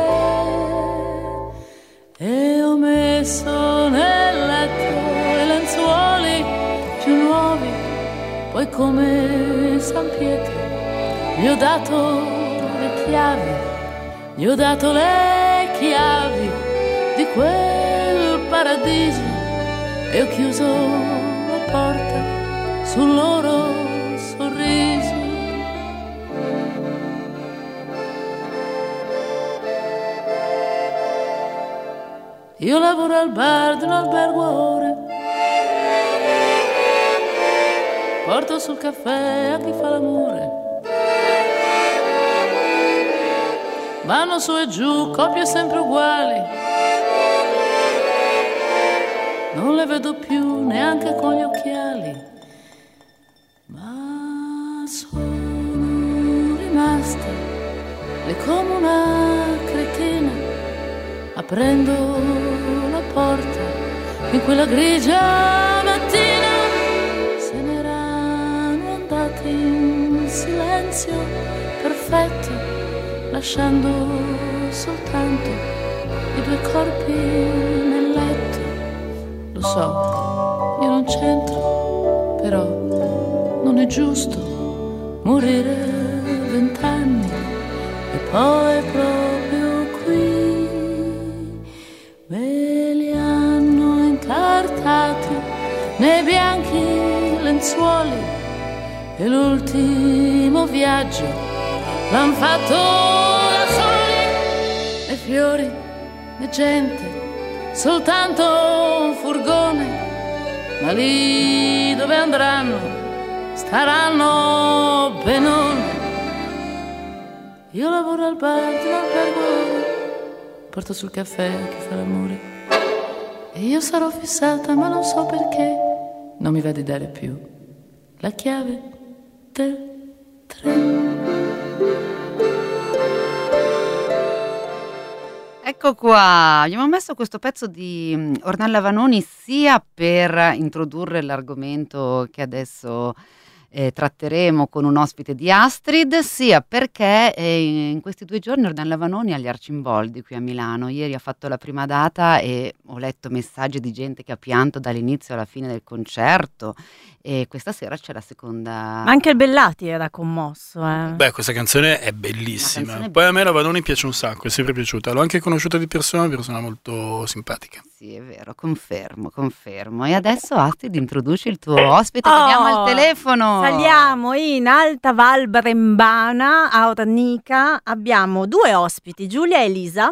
3. E ho messo nel letto le lenzuoli più nuovi, poi come San Pietro gli ho dato le chiavi, gli ho dato le chiavi di quel paradiso e ho chiuso la porta sul loro sorriso. Io lavoro al bar di un albergo a ore, porto sul caffè a chi fa l'amore, vanno su e giù coppie sempre uguali, non le vedo più neanche con gli occhiali, ma sono rimasta lì come una cretina, aprendo la porta in quella grigia mattina. Se n'erano andati in silenzio perfetto, lasciando soltanto i due corpi nel letto. Lo so, io non c'entro, però non è giusto morire 20 anni e poi proprio qui. Me li hanno incartati nei bianchi lenzuoli e l'ultimo viaggio l'han fatto da soli. Né fiori, né gente, soltanto un furgone, ma lì dove andranno staranno benone. Io lavoro al bar di un albergo, porto sul caffè a chi fa l'amore, e io sarò fissata ma non so perché non mi va di dare più la chiave del treno. Ecco qua, abbiamo messo questo pezzo di Ornella Vanoni sia per introdurre l'argomento che adesso tratteremo con un ospite di Astrid, sia perché in questi 2 giorni Ornella Vanoni agli Arcimboldi qui a Milano. Ieri ha fatto la prima data e ho letto messaggi di gente che ha pianto dall'inizio alla fine del concerto, e questa sera c'è la seconda. Ma anche il Bellati era commosso. Beh, questa canzone è bellissima. Canzone Poi a me la Vanoni piace un sacco, è sempre piaciuta. L'ho anche conosciuta di persona, una persona molto simpatica. Sì, è vero, confermo. E adesso Astrid, introduci il tuo ospite che abbiamo al telefono. Saliamo in Alta Val Brembana a Ornica. Abbiamo 2 ospiti, Giulia e Elisa.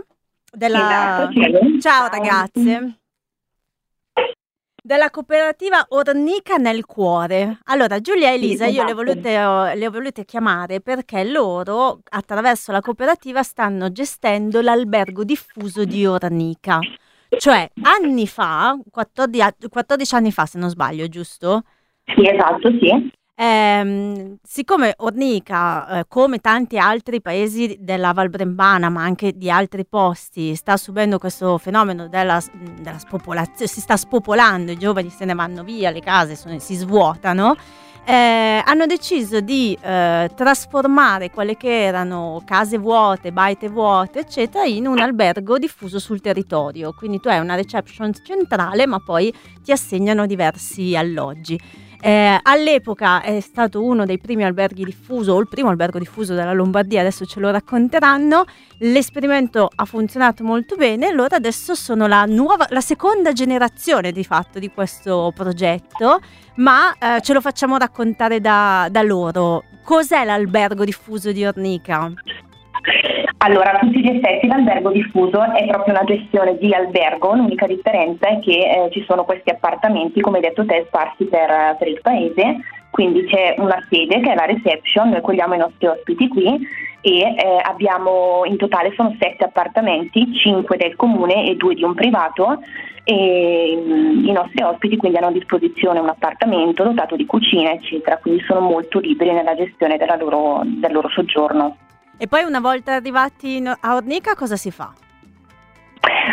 Ciao ragazze. Della cooperativa Ornica nel Cuore. Allora, Giulia e Elisa, io le ho volute chiamare perché loro, attraverso la cooperativa, stanno gestendo l'albergo diffuso di Ornica. Cioè, anni fa, 14 anni fa se non sbaglio, giusto? Sì, esatto, sì. Siccome Ornica, come tanti altri paesi della Val Brembana, ma anche di altri posti, sta subendo questo fenomeno della spopolazione, si sta spopolando, i giovani se ne vanno via, le case si svuotano, hanno deciso di trasformare quelle che erano case vuote, baite vuote, eccetera, in un albergo diffuso sul territorio. Quindi tu hai una reception centrale, ma poi ti assegnano diversi alloggi. All'epoca è stato uno dei primi alberghi diffuso, o il primo albergo diffuso della Lombardia, adesso ce lo racconteranno. L'esperimento ha funzionato molto bene, loro adesso sono la seconda generazione di fatto di questo progetto, ma ce lo facciamo raccontare da loro. Cos'è l'albergo diffuso di Ornica? Allora, a tutti gli effetti l'albergo diffuso è proprio una gestione di albergo, l'unica differenza è che ci sono questi appartamenti, come hai detto te, sparsi per il paese, quindi c'è una sede che è la reception, noi accogliamo i nostri ospiti qui e abbiamo in totale sono 7 appartamenti, 5 del comune e 2 di un privato, e i nostri ospiti quindi hanno a disposizione un appartamento dotato di cucina eccetera, quindi sono molto liberi nella gestione del loro soggiorno. E poi una volta arrivati a Ornica cosa si fa?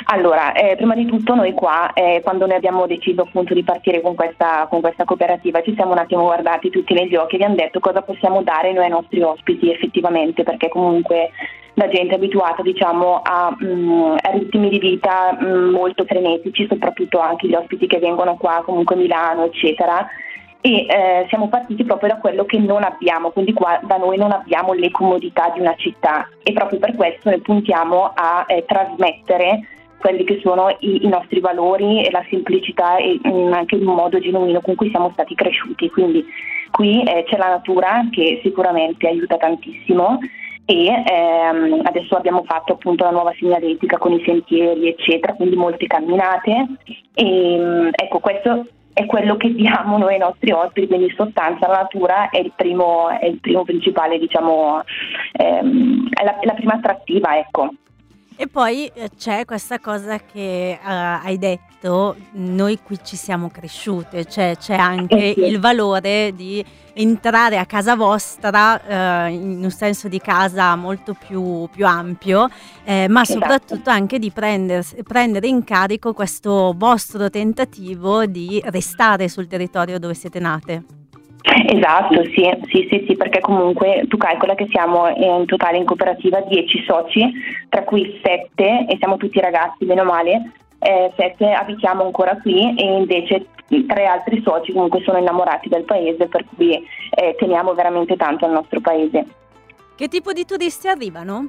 Allora, prima di tutto noi qua, quando noi abbiamo deciso appunto di partire con questa cooperativa, ci siamo un attimo guardati tutti negli occhi e abbiamo detto cosa possiamo dare noi ai nostri ospiti effettivamente, perché comunque la gente è abituata, diciamo, a ritmi di vita molto frenetici, soprattutto anche gli ospiti che vengono qua, comunque Milano, eccetera. E siamo partiti proprio da quello che non abbiamo, quindi qua da noi non abbiamo le comodità di una città, e proprio per questo noi puntiamo a trasmettere quelli che sono i nostri valori e la semplicità e anche il modo genuino con cui siamo stati cresciuti. Quindi qui c'è la natura che sicuramente aiuta tantissimo, e adesso abbiamo fatto appunto la nuova segnaletica con i sentieri eccetera, quindi molte camminate, e ecco, questo è quello che diamo noi ai nostri ospiti, quindi in sostanza la natura è il primo principale, diciamo, è la prima attrattiva, ecco. E poi c'è questa cosa che hai detto, noi qui ci siamo cresciute, cioè c'è anche sì. il valore di entrare a casa vostra in un senso di casa molto più ampio, ma soprattutto anche di prendere in carico questo vostro tentativo di restare sul territorio dove siete nate. Esatto, sì, perché comunque tu calcola che siamo in totale in cooperativa 10 soci, tra cui 7, e siamo tutti ragazzi bene o male, 7 abitiamo ancora qui, e invece 3 altri soci comunque sono innamorati del paese, per cui teniamo veramente tanto al nostro paese. Che tipo di turisti arrivano?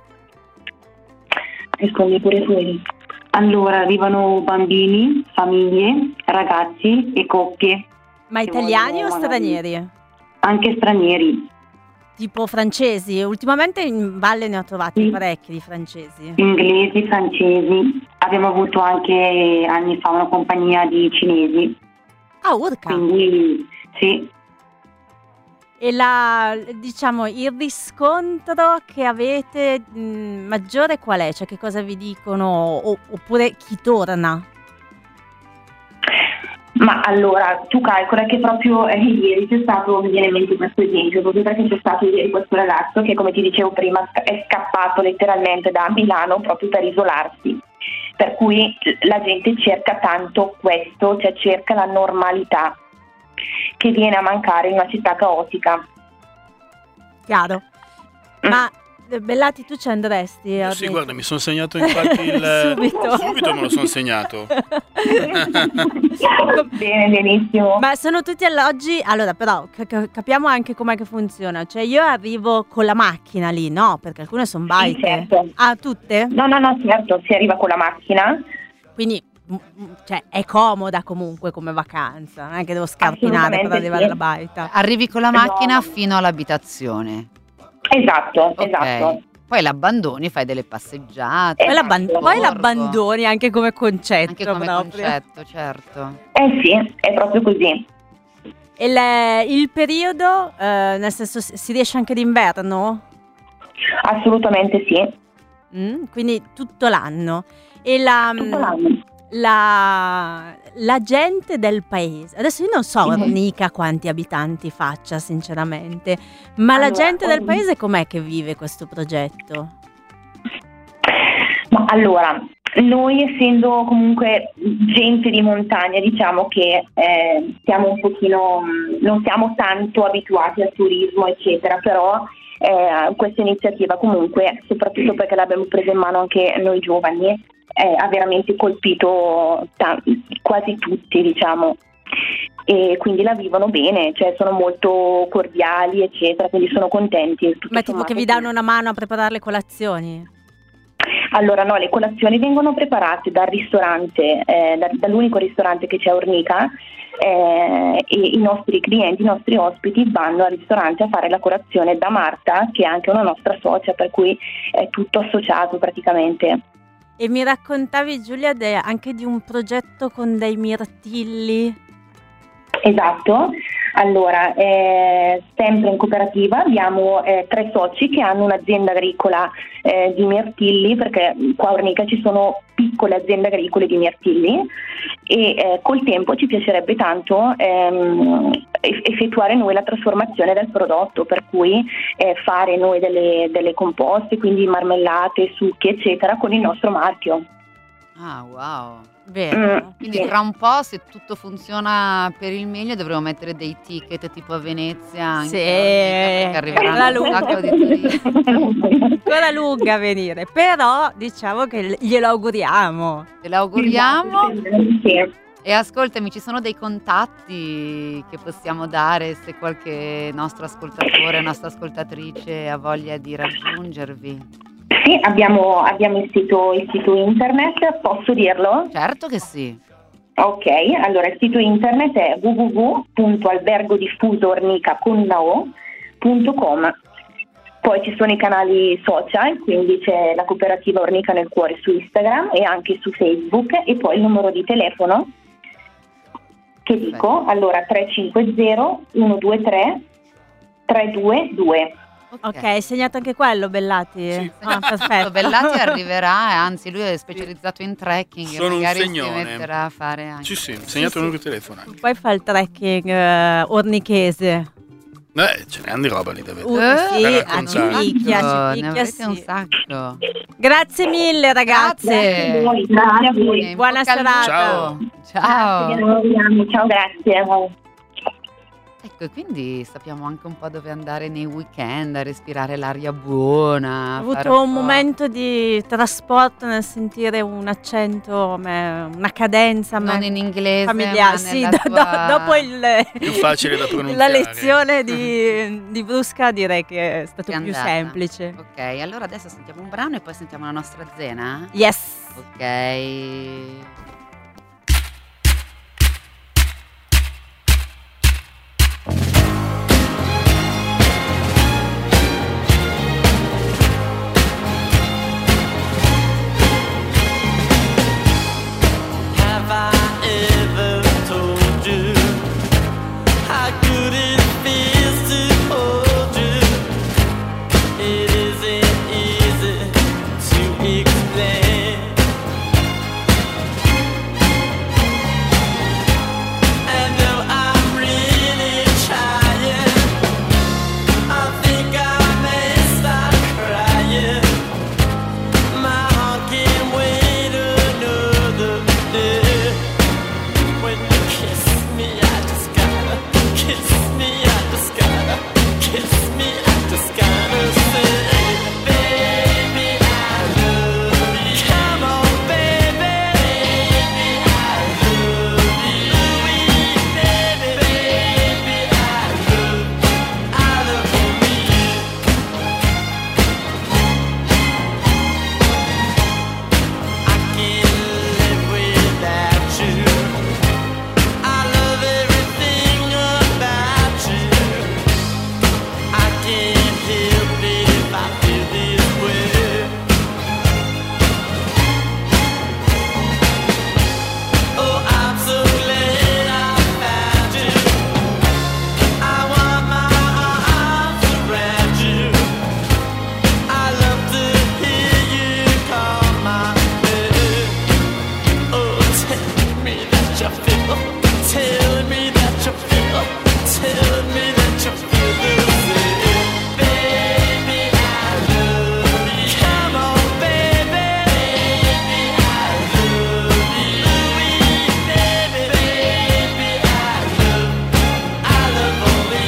Rispondi pure tu. Allora, arrivano bambini, famiglie, ragazzi e coppie. Ma italiani o stranieri? Anche stranieri. Tipo francesi? Ultimamente in valle ne ho trovati parecchi di francesi. Inglesi, francesi. Abbiamo avuto anche anni fa una compagnia di cinesi. Ah, urca! Quindi sì. E diciamo, il riscontro che avete maggiore qual è? Cioè che cosa vi dicono? Oppure chi torna? Ma allora, tu calcola che proprio ieri c'è stato, mi viene in mente questo esempio, proprio perché c'è stato ieri questo ragazzo che, come ti dicevo prima, è scappato letteralmente da Milano proprio per isolarsi. Per cui la gente cerca tanto questo, cioè cerca la normalità, che viene a mancare in una città caotica. Chiaro. Ma Bellati, tu ci andresti? Sì, guarda, mi sono segnato infatti subito me lo sono segnato. Bene, benissimo. Ma sono tutti alloggi, allora però capiamo anche com'è che funziona. Cioè io arrivo con la macchina lì, no? Perché alcune sono bike. Sì, certo. Ah, tutte? No, certo, si arriva con la macchina. Quindi cioè è comoda comunque come vacanza, non è che devo scarpinare per arrivare alla baita. Arrivi con la macchina fino all'abitazione. Esatto, okay. Esatto. Poi l'abbandoni, fai delle passeggiate. Poi l'abbandoni anche come concetto. Anche come concetto, certo. Sì, è proprio così. E il periodo, nel senso, si riesce anche d'inverno? Assolutamente sì. Quindi tutto l'anno. E tutto l'anno. La gente del paese, adesso io non so Ornica quanti abitanti faccia sinceramente, ma allora, la gente del paese com'è che vive questo progetto? Ma allora, noi essendo comunque gente di montagna, diciamo che siamo un pochino, non siamo tanto abituati al turismo eccetera, però questa iniziativa comunque, soprattutto perché l'abbiamo presa in mano anche noi giovani, ha veramente colpito quasi tutti, diciamo, e quindi la vivono bene, cioè sono molto cordiali eccetera, quindi sono contenti. Ma tipo che vi danno una mano a preparare le colazioni? Allora no, le colazioni vengono preparate dal ristorante, dall'unico ristorante che c'è a Ornica, e i nostri clienti, i nostri ospiti vanno al ristorante a fare la colazione da Marta, che è anche una nostra socia, per cui è tutto associato praticamente. E mi raccontavi, Giulia, anche di un progetto con dei mirtilli. Esatto, allora sempre in cooperativa abbiamo 3 soci che hanno un'azienda agricola di mirtilli, perché qua a Ornica ci sono piccole aziende agricole di mirtilli, e col tempo ci piacerebbe tanto effettuare noi la trasformazione del prodotto, per cui fare noi delle composte, quindi marmellate, succhi eccetera, con il nostro marchio. Ah, wow. Vero. Quindi sì. tra un po', se tutto funziona per il meglio, dovremo mettere dei ticket tipo a Venezia anche Sì, perché arriveranno un sacco di turisti. Ancora lunga a venire, però diciamo che glielo auguriamo. Te l'auguriamo. Sì. E ascoltami, ci sono dei contatti che possiamo dare se qualche nostro ascoltatore, nostra ascoltatrice ha voglia di raggiungervi? Sì, abbiamo il sito internet, posso dirlo? Certo che sì. Ok, allora il sito internet è www.albergodiffusoornica.com. Poi ci sono i canali social, quindi c'è la cooperativa Ornica nel Cuore su Instagram e anche su Facebook, e poi il numero di telefono che dico, allora 350 123 322. Ok, segnato anche quello, Bellati? Sì. Ah, perfetto. Bellati arriverà, anzi lui è specializzato in trekking. Sono un magari segnone. si metterà a fare anche. Sì, segnato il numero di telefono anche. Poi fa il trekking ornichese. Ce ne hanno di roba lì da vedere. Sì, Da a raccontare. Cipicchia, Ne avrete sì. un sacco. Grazie mille ragazze. Grazie a voi. In Buona bocca al serata. lupo. Ciao. Ciao, grazie. Ecco, e quindi sappiamo anche un po' dove andare nei weekend a respirare l'aria buona. Ho fare avuto un po'. momento di trasporto nel sentire un accento, una cadenza Non in inglese, familiare. ma Sì, nella tua- dopo Più facile da pronunciare. la lezione di Brusca direi che è stato È più andata. semplice. Ok, allora adesso sentiamo un brano e poi sentiamo la nostra Zena. Yes. Ok. Have I ever told you how good it feels to hold you? It isn't easy to explain. And though I'm really trying, I think I may start crying. My heart can't wait another day. When you kiss me, I just gotta kiss me, I just gotta kiss me, I just gotta say, baby, I love you. Come on, baby, baby, I love you. Baby, baby, I love you. I can't live without you. I love everything about you. I can't help it if I feel this way. Oh, I'm so glad I found you. I want my arms around you. I love to hear you call my name. Oh, tell me that you feel. Tell me that you feel. Tell me that you feel the same. Baby, I love you. Come on, baby. Baby, I love you. Baby, baby, I love only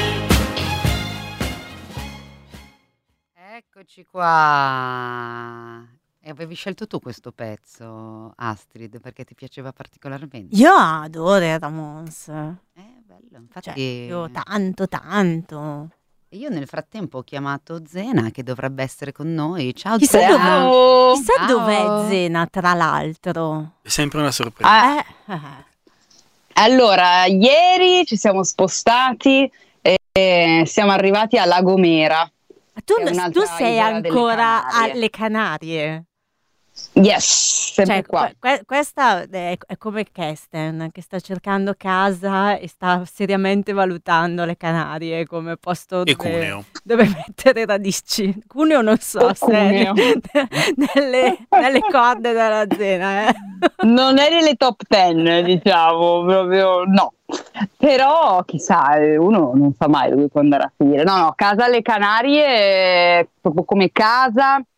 you. Eccoci qua. E avevi scelto tu questo pezzo, Astrid, perché ti piaceva particolarmente? Io adoro i Ramones. Bello, infatti. Cioè, io tanto. Io nel frattempo ho chiamato Zena che dovrebbe essere con noi. Ciao Chissà Zena. chissà dov'è Zena, tra l'altro. È sempre una sorpresa. Allora, ieri ci siamo spostati e siamo arrivati a Lagomera. Tu, È un'altra tu sei isola delle ancora Canarie. alle Canarie? Yes, sempre Cioè, qua. questa è come Kesten che sta cercando casa e sta seriamente valutando le Canarie come posto E dove, Cuneo. dove mettere radici. Cuneo non so O se è Cuneo. nelle corde della Zena. Non è nelle top 10, diciamo, proprio no. Però chissà, uno non sa mai dove può andare a finire. No, casa alle Canarie, proprio come casa,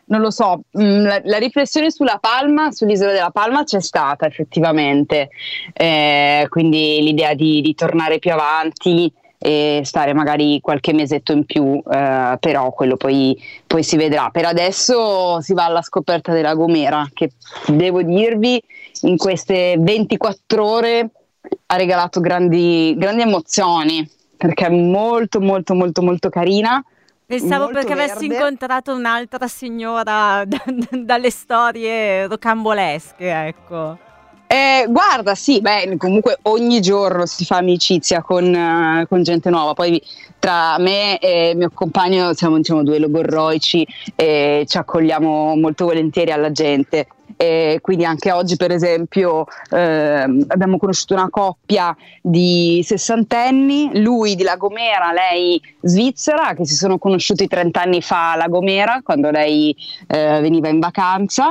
non lo so, la riflessione sulla Palma, sull'isola della Palma c'è stata effettivamente, quindi l'idea di tornare più avanti e stare magari qualche mesetto in più, però quello poi si vedrà. Per adesso si va alla scoperta della Gomera, che devo dirvi in queste 24 ore ha regalato grandi emozioni, perché è molto molto molto molto carina. Pensavo molto perché avessi verde. incontrato un'altra signora dalle storie rocambolesche, ecco. Guarda, sì, comunque ogni giorno si fa amicizia con gente nuova. Poi tra me e il mio compagno siamo, diciamo, due logorroici e ci accogliamo molto volentieri alla gente. E quindi anche oggi, per esempio, abbiamo conosciuto una coppia di sessantenni, lui di La Gomera, lei svizzera, che si sono conosciuti 30 anni fa a La Gomera, quando lei veniva in vacanza.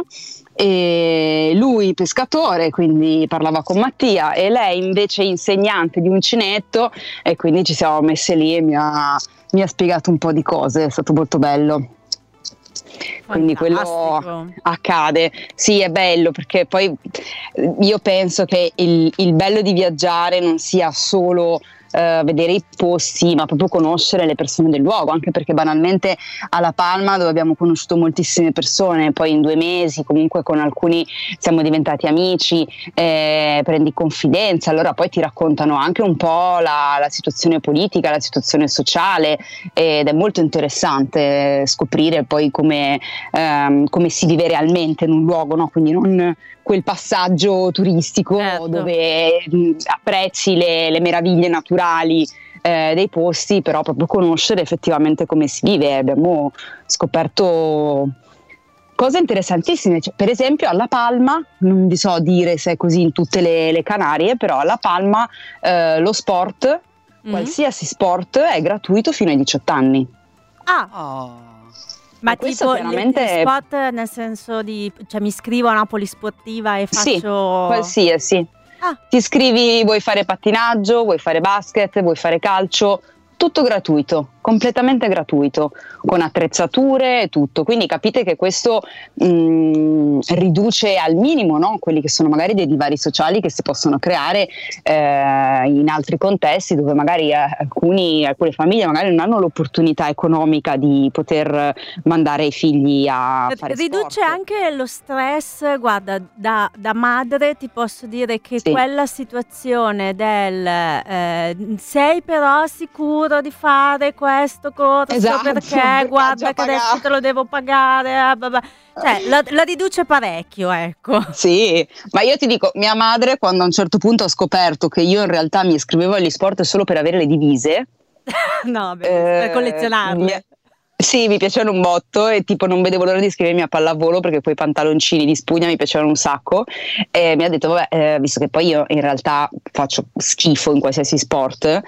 E lui pescatore, quindi parlava con Mattia, e lei invece insegnante di uncinetto, e quindi ci siamo messe lì e mi ha spiegato un po' di cose, è stato molto bello. Quindi quello accade, sì, è bello, perché poi io penso che il bello di viaggiare non sia solo vedere i posti, ma proprio conoscere le persone del luogo, anche perché banalmente a La Palma, dove abbiamo conosciuto moltissime persone, poi in 2 mesi comunque con alcuni siamo diventati amici, prendi confidenza, allora poi ti raccontano anche un po' la situazione politica, la situazione sociale, ed è molto interessante scoprire poi come si vive realmente in un luogo, no? Quindi non quel passaggio turistico dove apprezzi le meraviglie naturali dei posti, però proprio conoscere effettivamente come si vive. Abbiamo scoperto cose interessantissime, cioè, per esempio alla Palma, non vi so dire se è così in tutte le Canarie, però alla Palma lo sport, qualsiasi sport, è gratuito fino ai 18 anni. Ma questo tipo chiaramente- gli spot nel senso di, cioè mi iscrivo a Napoli Sportiva e Sì, faccio... qualsiasi. Ti iscrivi, vuoi fare pattinaggio, vuoi fare basket, vuoi fare calcio, tutto gratuito, completamente gratuito, con attrezzature e tutto. Quindi capite che questo riduce al minimo, no? Quelli che sono magari dei divari sociali che si possono creare in altri contesti, dove magari alcune famiglie magari non hanno l'opportunità economica di poter mandare i figli a fare Riduce anche lo stress, guarda, da madre ti posso dire che quella situazione del sei però sicuro di fare questo corso, Esatto, perché guarda che adesso te lo devo pagare, cioè la riduce parecchio, ecco. Sì, ma io ti dico, mia madre, quando a un certo punto ha scoperto che io in realtà mi iscrivevo agli sport solo per avere le divise, no, per collezionarle. Sì, mi piacevano un botto e tipo non vedevo l'ora di iscrivermi a pallavolo, perché quei pantaloncini di spugna mi piacevano un sacco, e mi ha detto vabbè, visto che poi io in realtà faccio schifo in qualsiasi sport, a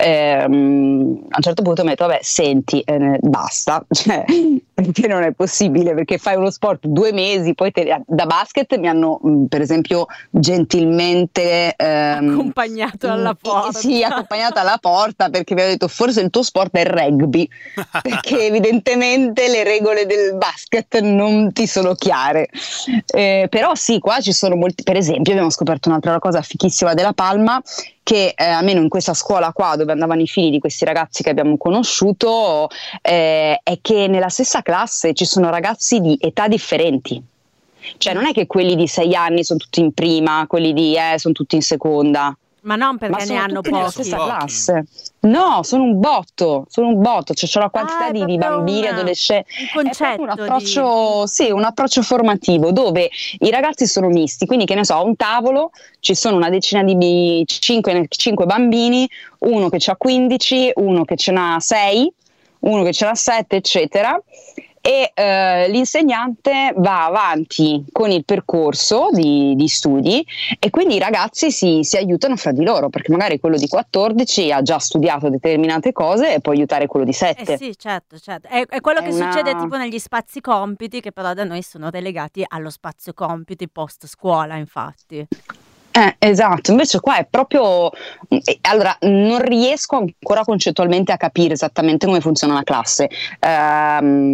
un certo punto mi ha detto vabbè senti, basta, cioè, perché non è possibile, perché fai uno sport 2 mesi, poi da basket mi hanno per esempio gentilmente accompagnato alla porta. Sì, accompagnata alla porta, perché mi ha detto forse il tuo sport è il rugby, perché evidentemente le regole del basket non ti sono chiare. Però sì, qua ci sono molti, per esempio abbiamo scoperto un'altra cosa fichissima della Palma, che almeno in questa scuola qua dove andavano i figli di questi ragazzi che abbiamo conosciuto, è che nella stessa classe ci sono ragazzi di età differenti. Cioè non è che quelli di 6 anni sono tutti in prima, quelli di sono tutti in seconda. Ma non perché ne hanno nella pochi. stessa classe. No, sono un botto, cioè c'è una quantità di bambini, adolescenti. È proprio un approccio, sì, un approccio formativo dove i ragazzi sono misti, quindi che ne so, a un tavolo ci sono una decina di 5 bambini, uno che ha 15, uno che ce n'ha 6, uno che ce n'ha 7, eccetera. E l'insegnante va avanti con il percorso di studi, e quindi i ragazzi si aiutano fra di loro, perché magari quello di 14 ha già studiato determinate cose e può aiutare quello di 7. Sì, certo. È quello che succede tipo negli spazi compiti, che però da noi sono relegati allo spazio compiti post scuola, infatti. Esatto, invece qua è proprio, allora non riesco ancora concettualmente a capire esattamente come funziona una classe.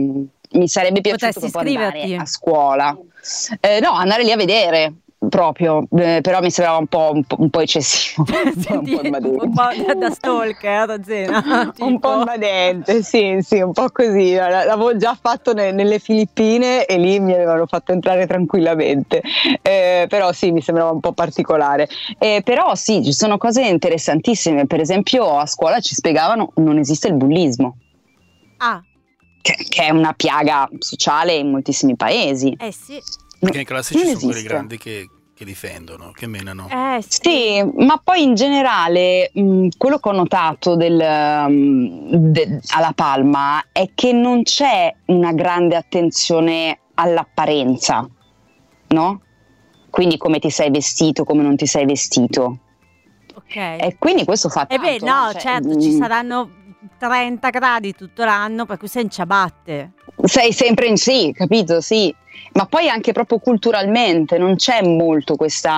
mi sarebbe piaciuto Potresti proprio andare iscriverti. a scuola. No, andare lì a vedere proprio, però mi sembrava un po' eccessivo. Senti, un po' da stalker, Zena. Un po' invadente, sì, un po' così. L'avevo già fatto nelle Filippine e lì mi avevano fatto entrare tranquillamente, però sì, mi sembrava un po' particolare. Però sì, ci sono cose interessantissime. Per esempio a scuola ci spiegavano non esiste il bullismo. Ah. Che è una piaga sociale in moltissimi paesi. Sì. Perché in classe ci Non sono quelli esiste. grandi che difendono, che menano. Sì, ma poi in generale quello che ho notato alla Palma è che non c'è una grande attenzione all'apparenza, no? Quindi come ti sei vestito, come non ti sei vestito. Ok. E quindi questo fa tanto. beh, no, Cioè, certo, ci saranno 30 gradi tutto l'anno, per cui sei in ciabatte. Sei sempre in sì, capito? Sì, ma poi anche proprio culturalmente non c'è molto questo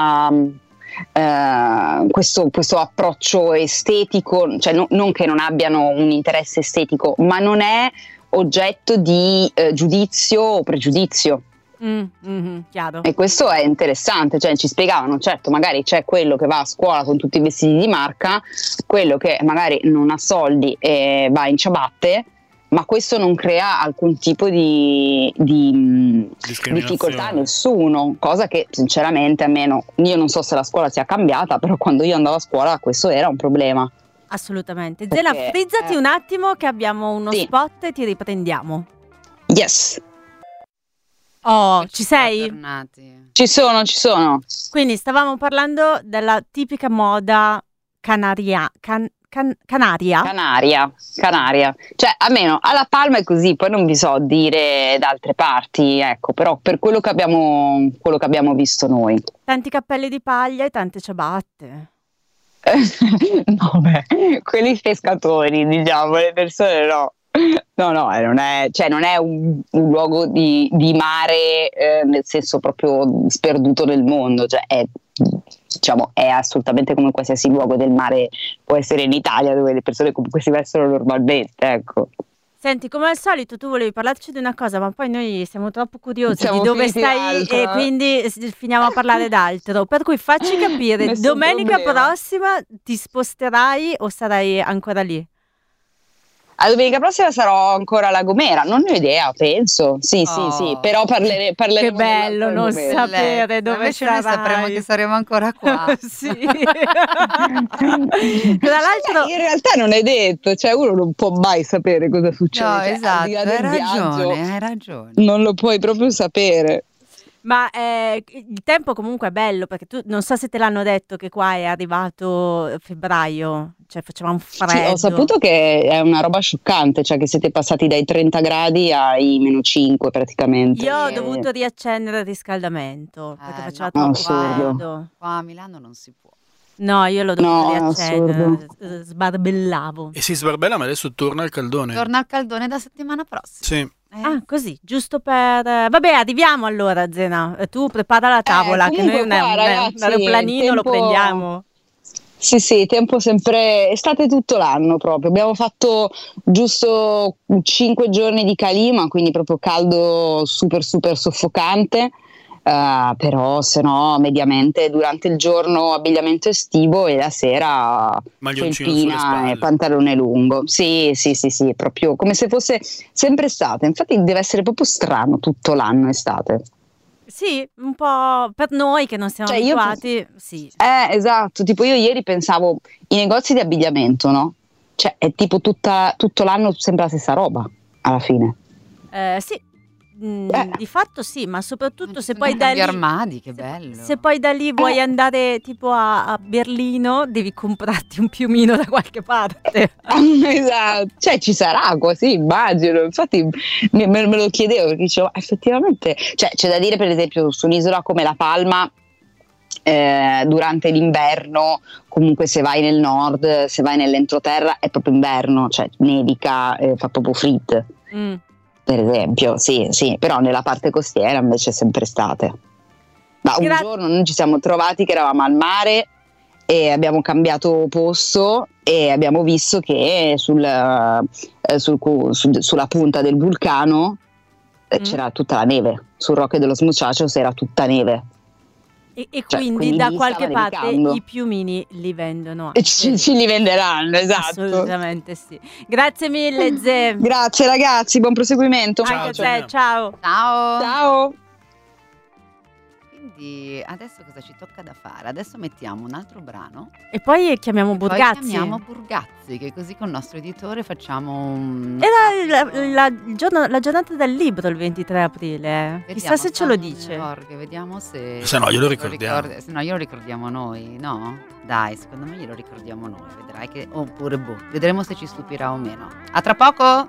approccio estetico, cioè non che non abbiano un interesse estetico, ma non è oggetto di giudizio o pregiudizio. Chiaro. E questo è interessante, cioè ci spiegavano, certo, magari c'è quello che va a scuola con tutti i vestiti di marca, quello che magari non ha soldi e va in ciabatte, ma questo non crea alcun tipo di difficoltà a nessuno, cosa che sinceramente almeno io non so se la scuola sia cambiata, però quando io andavo a scuola questo era un problema. Assolutamente. Perché, Zena, frizzati un attimo che abbiamo uno spot e ti riprendiamo. Yes. Oh, ci sei? Ci sono. Quindi stavamo parlando della tipica moda canaria. Canaria? Canaria. Cioè, almeno alla Palma è così, poi non vi so dire da altre parti, ecco, però per quello che abbiamo visto noi. Tanti cappelli di paglia e tante ciabatte. No, beh, quelli pescatori, diciamo, le persone no. No, non è un luogo di mare nel senso proprio sperduto nel mondo, cioè è assolutamente come qualsiasi luogo del mare può essere in Italia, dove le persone comunque si vestono normalmente, ecco. Senti, come al solito tu volevi parlarci di una cosa, ma poi noi siamo troppo curiosi Siamo di dove finiti stai d'altro, e quindi finiamo a parlare d'altro. Per cui facci capire, Nessun domenica problema. prossima ti sposterai o sarai ancora lì? La domenica prossima sarò ancora a Lagomera, non ho idea, penso. Sì, però parleremo. Che bello della non Lagomera. sapere dove Invece noi sarai. sapremo che saremo ancora qua. Sì. Tra l'altro in realtà non è detto, cioè uno non può mai sapere cosa succede. No, cioè, al esatto, di là hai del viaggio, hai ragione. non lo puoi proprio sapere. Ma il tempo comunque è bello, perché tu non so se te l'hanno detto che qua è arrivato febbraio, cioè faceva un freddo. Sì, ho saputo che è una roba scioccante, cioè che siete passati dai 30 gradi ai -5 praticamente. Io ho dovuto riaccendere il riscaldamento perché faceva no, troppo assurdo. freddo. Qua a Milano non si può. No, io l'ho dovuto No, è riaccendere, sbarbellavo. E si sbarbella, ma adesso torna al caldone. Torna al caldone da settimana prossima. Sì. Ah, così, giusto per... Vabbè, arriviamo allora, Zena. Tu prepara la tavola, che noi comunque qua, ragazzi, un aeroplanino lo tempo- prendiamo. Sì, tempo sempre, estate tutto l'anno proprio. Abbiamo fatto giusto 5 giorni di calima, quindi proprio caldo super soffocante. Però se no mediamente durante il giorno abbigliamento estivo e la sera Maglioncino sulle felpina spalle. e pantalone lungo. Sì, proprio come se fosse sempre estate. Infatti deve essere proprio strano tutto l'anno estate. Sì, un po' per noi che non siamo Cioè, io- abituati, sì. Esatto, tipo io ieri pensavo i negozi di abbigliamento, no? Cioè è tipo tutto l'anno sempre la stessa roba alla fine. Sì, di fatto sì, ma soprattutto se poi da Cambi lì... armadi, che bello. Se poi da lì vuoi andare tipo a Berlino, devi comprarti un piumino da qualche parte. Esatto, cioè ci sarà così, immagino. Infatti me lo chiedevo perché dicevo effettivamente, cioè c'è da dire per esempio su un'isola come La Palma durante l'inverno, comunque se vai nel nord, se vai nell'entroterra è proprio inverno, cioè nevica, fa proprio frit. Per esempio, sì, però nella parte costiera invece è sempre estate. Ma un giorno noi ci siamo trovati che eravamo al mare e abbiamo cambiato posto e abbiamo visto che sulla punta del vulcano c'era tutta la neve. Sul Roque de los Muchachos era tutta neve. E Cioè, quindi da lì qualche stava parte nevicando. i piumini li vendono E anche ci li venderanno, esatto. Assolutamente sì. Grazie mille, Ze. Grazie ragazzi, buon proseguimento. Anche a te, ciao. Ciao. Ciao. Quindi adesso cosa ci tocca da fare? Adesso mettiamo un altro brano. E poi chiamiamo Poi Burgazzi. chiamiamo Burgazzi, che così con il nostro editore facciamo un... Era la giornata del libro il 23 aprile. Vediamo, Chissà se ce lo dice. Jorge, vediamo se... Se no glielo ricordiamo. Se no glielo ricordiamo noi, no? Dai, secondo me glielo ricordiamo noi, vedrai che... Oppure boh, vedremo se ci stupirà o meno. A tra poco!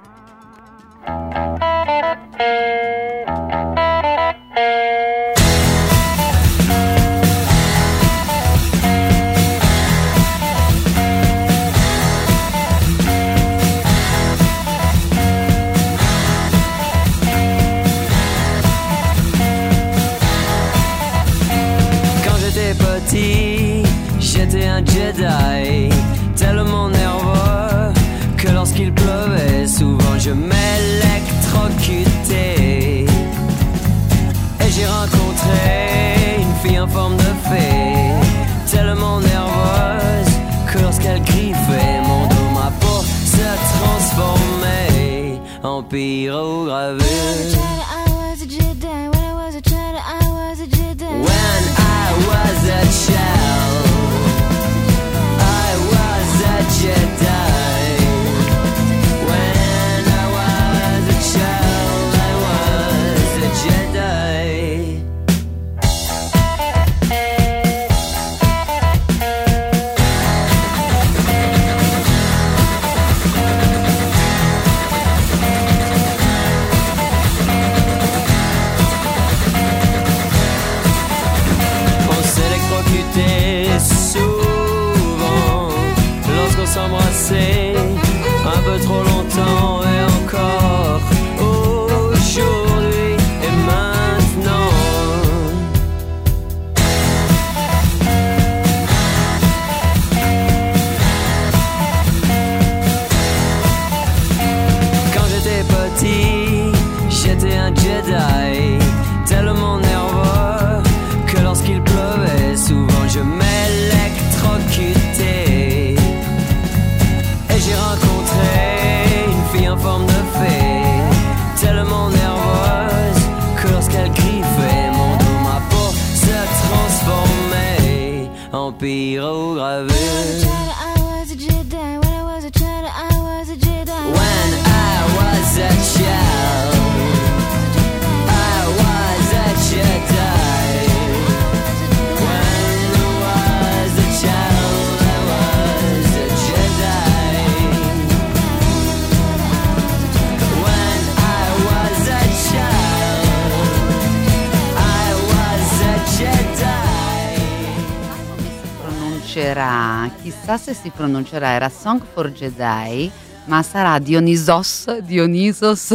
Quand j'étais petit, j'étais un Jedi, tellement nerveux que lorsqu'il pleuvait, souvent je m'électrocutais. Et j'ai rencontré une fille en forme de fée, tellement nerveuse que lorsqu'elle griffait mon dos, ma peau se transformait en pyrogravure. When I was a child, I was a Jedi. When I was a child, I was a Jedi. On s'électrocutait souvent lorsqu'on s'embrassait un peu trop longtemps et encore aujourd'hui et maintenant. Quand j'étais petit, j'étais un Jedi, tellement nerveux que lorsqu'il pleuvait, souvent je m'électrocutais. Et j'ai rencontré une fille en forme de fée, tellement nerveuse que lorsqu'elle griffait mon dos, ma peau se transformait en pyrogravure. When I was a child, I was a Jedi. When I was a child, I was a Jedi. When I was a child, I was a Jedi. Pronuncerà, chissà se si pronuncerà, era Song for Jedi, ma sarà Dionysos. Dionysos,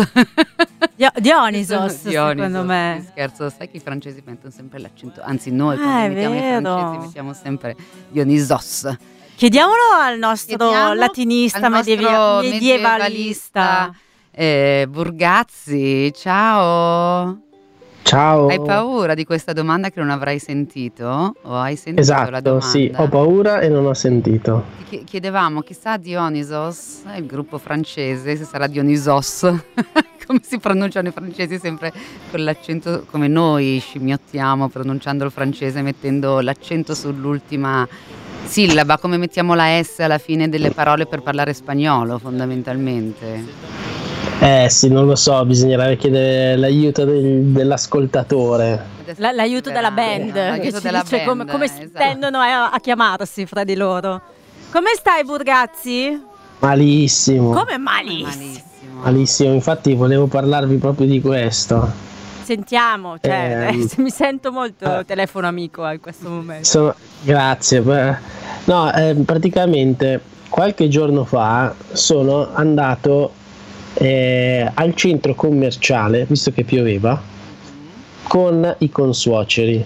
secondo me. Scherzo, sai che i francesi mettono sempre l'accento, anzi noi Ah, quando è mettiamo i vero. francesi mettiamo sempre Dionysos. Chiediamolo al nostro Chiediamo latinista al nostro medievalista. Burgazzi, ciao. Ciao. Hai paura di questa domanda che non avrai sentito? O hai sentito la Esatto, domanda? sì, ho paura e non ho sentito. Chiedevamo, chissà Dionysos, il gruppo francese, se sarà Dionysos, come si pronunciano i francesi sempre con l'accento, come noi scimmiottiamo pronunciando il francese mettendo l'accento sull'ultima sillaba, come mettiamo la S alla fine delle parole per parlare spagnolo fondamentalmente. Sì, non lo so, bisognerebbe chiedere l'aiuto dell'ascoltatore. L'aiuto della band, l'aiuto che ci della dice band, come si esatto. tendono a chiamarsi fra di loro. Come stai, Burgazzi? Malissimo. Come malissimo? Malissimo, infatti volevo parlarvi proprio di questo. Sentiamo, cioè, mi sento molto telefono amico in questo momento. Grazie. No, praticamente qualche giorno fa sono andato al centro commerciale, visto che pioveva, con i consuoceri.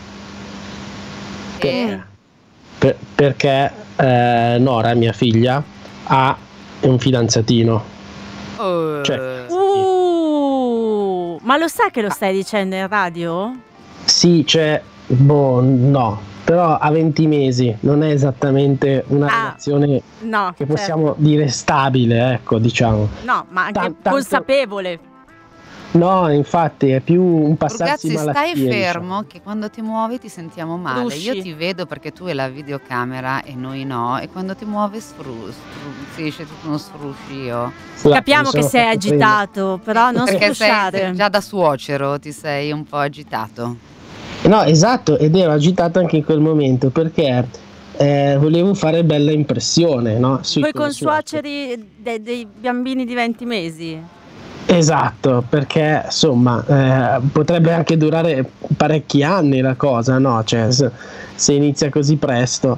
Perché Nora, mia figlia, ha un fidanzatino. Cioè, Ma lo sai che lo stai dicendo in radio? Sì, cioè, no, però a 20 mesi non è esattamente una relazione No, che possiamo dire stabile, ecco, diciamo. No, ma anche Tanto- consapevole. No, infatti è più un passarsi Ragazzi, malattie. stai diciamo. fermo che quando ti muovi ti sentiamo male. Frusci. Io ti vedo perché tu hai la videocamera e noi no, e quando ti muovi si esce tutto uno sfruscio. Capiamo che sei agitato, però non Perché sfrusciare. sei già da suocero ti sei un po' agitato. No, esatto, ed ero agitato anche in quel momento perché volevo fare bella impressione, no? Poi con suoceri dei bambini di 20 mesi. Esatto, perché insomma potrebbe anche durare parecchi anni la cosa, no? Cioè, se inizia così presto.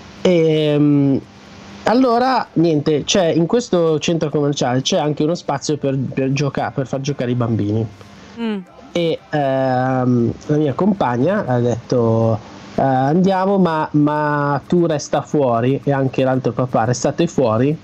Allora, niente, c'è in questo centro commerciale c'è anche uno spazio per far giocare i bambini. E la mia compagna ha detto andiamo, ma tu resta fuori, e anche l'altro papà, restate fuori,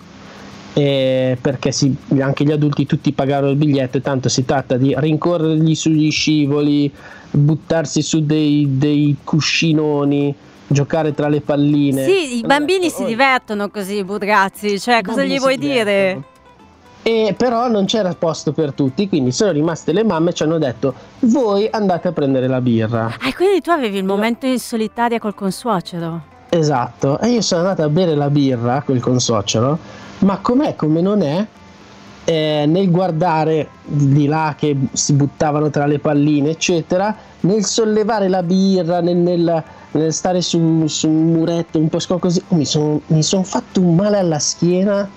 perché anche gli adulti tutti pagarono il biglietto, e tanto si tratta di rincorrergli sugli scivoli, buttarsi su dei cuscinoni, giocare tra le palline. Sì, i bambini si divertono così, Burgazzi, cioè cosa gli vuoi dire? E però non c'era posto per tutti, quindi sono rimaste le mamme e ci hanno detto voi andate a prendere la birra. Ah, quindi tu avevi il momento in solitaria col consuocero? Esatto, e io sono andato a bere la birra col consuocero, ma com'è come non è, nel guardare di là che si buttavano tra le palline eccetera, nel sollevare la birra, nel stare su un muretto un po' così, mi son fatto un male alla schiena.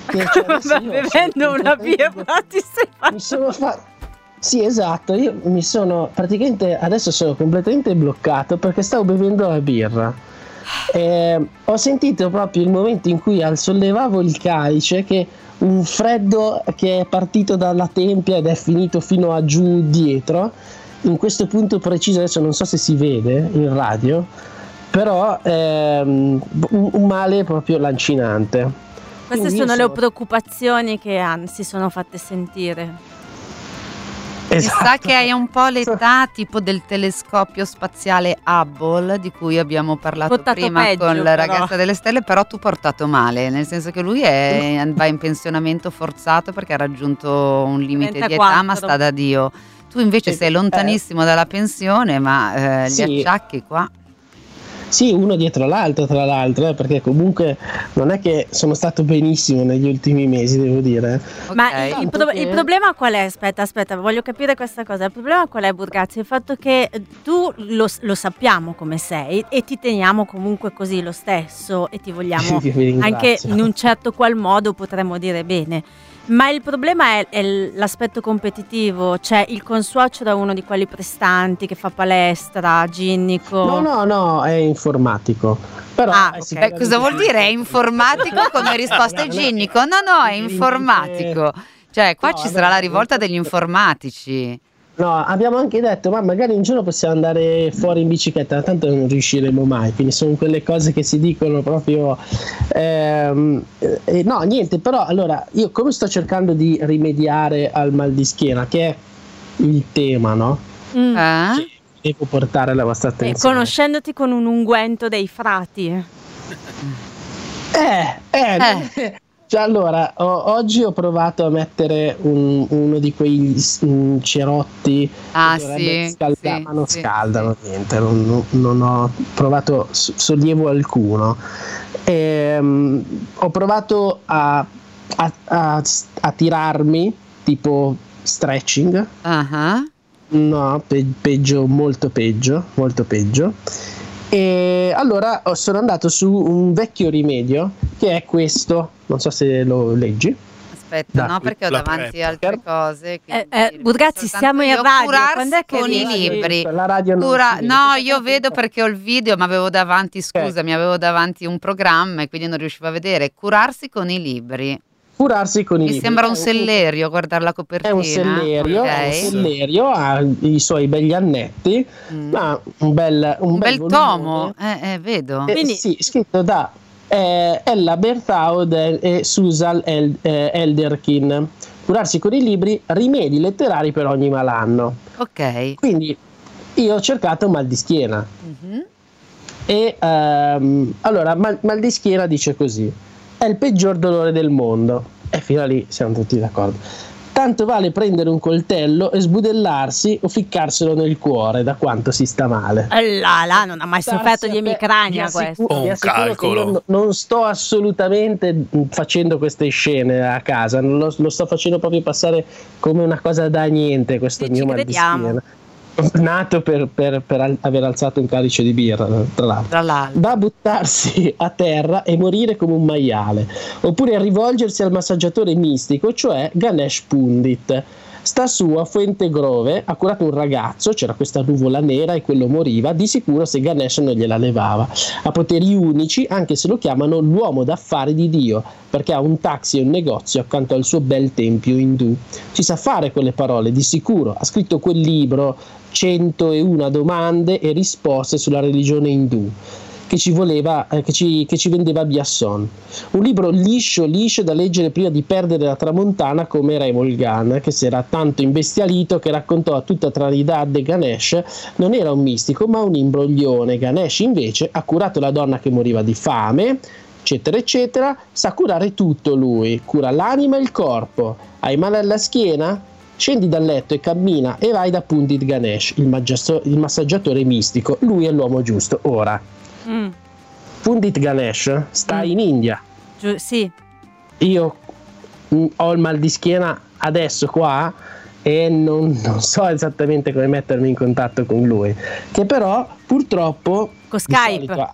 Bevendo una birra ti sei fatto. Sì, esatto, io mi sono praticamente, adesso sono completamente bloccato perché stavo bevendo la birra. Ho sentito proprio il momento in cui sollevavo il calice, che un freddo che è partito dalla tempia ed è finito fino a giù dietro, in questo punto preciso, adesso non so se si vede in radio, però un male proprio lancinante. Queste sono le preoccupazioni che si sono fatte sentire. Mi sa che hai un po' l'età tipo del telescopio spaziale Hubble di cui abbiamo parlato Portato prima peggio, con la però. ragazza delle stelle, però tu portato male, nel senso che lui va in pensionamento forzato perché ha raggiunto un limite di età, 34. ma sta da Dio. Tu invece sei lontanissimo dalla pensione, ma gli Sì. acciacchi qua. Sì, uno dietro l'altro, tra l'altro, perché comunque non è che sono stato benissimo negli ultimi mesi, devo dire. Ma il problema qual è? Aspetta, voglio capire questa cosa. Il problema qual è, Burgazzi? Il fatto che tu lo sappiamo come sei e ti teniamo comunque così lo stesso e ti vogliamo Vi ringrazio. anche in un certo qual modo, potremmo dire bene. Ma il problema è l'aspetto competitivo, cioè il consuocero è uno di quelli prestanti che fa palestra, ginnico. No, è informatico. Però Beh, cosa vuol dire? È informatico come risposta è ginnico? No, è informatico. Cioè, qua ci sarà la rivolta degli informatici. No, abbiamo anche detto, ma magari un giorno possiamo andare fuori in bicicletta, tanto non riusciremo mai, quindi sono quelle cose che si dicono proprio. No, niente, però allora io come sto cercando di rimediare al mal di schiena, che è il tema, no? Che devo portare alla vostra attenzione. Conoscendoti con un unguento dei frati. Cioè, allora, oggi ho provato a mettere uno di quei cerotti che dovrebbe scaldare, ma non scaldano niente, non ho provato sollievo alcuno. Ho provato a tirarmi, tipo stretching. No, peggio, molto peggio. E allora sono andato su un vecchio rimedio che è questo, non so se lo leggi. Aspetta, no, perché ho davanti altre cose. Burgazzi, siamo in radio. Quando è che con i riesci? libri. La radio non si vede. No, io vedo perché ho il video, ma avevo davanti, avevo davanti un programma e quindi non riuscivo a vedere. Curarsi con i libri. Mi sembra un sellerio, guardare la copertina. È un sellerio, ha i suoi begli annetti, ma un bel tomo, vedo. Sì, scritto da Ella Berthaud e Susan Elderkin. curarsi con i libri, rimedi letterari per ogni malanno. Ok. Quindi io ho cercato mal di schiena. E allora mal di schiena dice così: è il peggior dolore del mondo, e fino a lì siamo tutti d'accordo. Tanto vale prendere un coltello e sbudellarsi o ficcarselo nel cuore da quanto si sta male. Là, non ha mai sofferto di emicrania questo. Vi assicuro che io non sto assolutamente facendo queste scene a casa, lo sto facendo proprio passare come una cosa da niente, questo mio mal di schiena. Nato per aver alzato un calice di birra, tra l'altro. Da buttarsi a terra e morire come un maiale, oppure a rivolgersi al massaggiatore mistico, cioè Ganesh Pundit. Sta su a Fuente Grove, ha curato un ragazzo, c'era questa nuvola nera e quello moriva, di sicuro se Ganesh non gliela levava. Ha poteri unici, anche se lo chiamano l'uomo d'affari di Dio, perché ha un taxi e un negozio accanto al suo bel tempio indù. Ci sa fare quelle parole, di sicuro. Ha scritto quel libro 101 domande e risposte sulla religione indù che ci vendeva Biasson, un libro liscio da leggere prima di perdere la tramontana come Raymond Gunn, che si era tanto imbestialito che raccontò a tutta Trinidad che Ganesh non era un mistico ma un imbroglione. Ganesh invece ha curato la donna che moriva di fame, eccetera eccetera. Sa curare tutto lui, cura l'anima e il corpo. Hai male alla schiena? Scendi dal letto e cammina e vai da Pundit Ganesh, il massaggiatore mistico. Lui è l'uomo giusto. Ora, Pundit Ganesh sta in India. Sì. Io ho il mal di schiena adesso qua e non so esattamente come mettermi in contatto con lui, che però purtroppo con Skype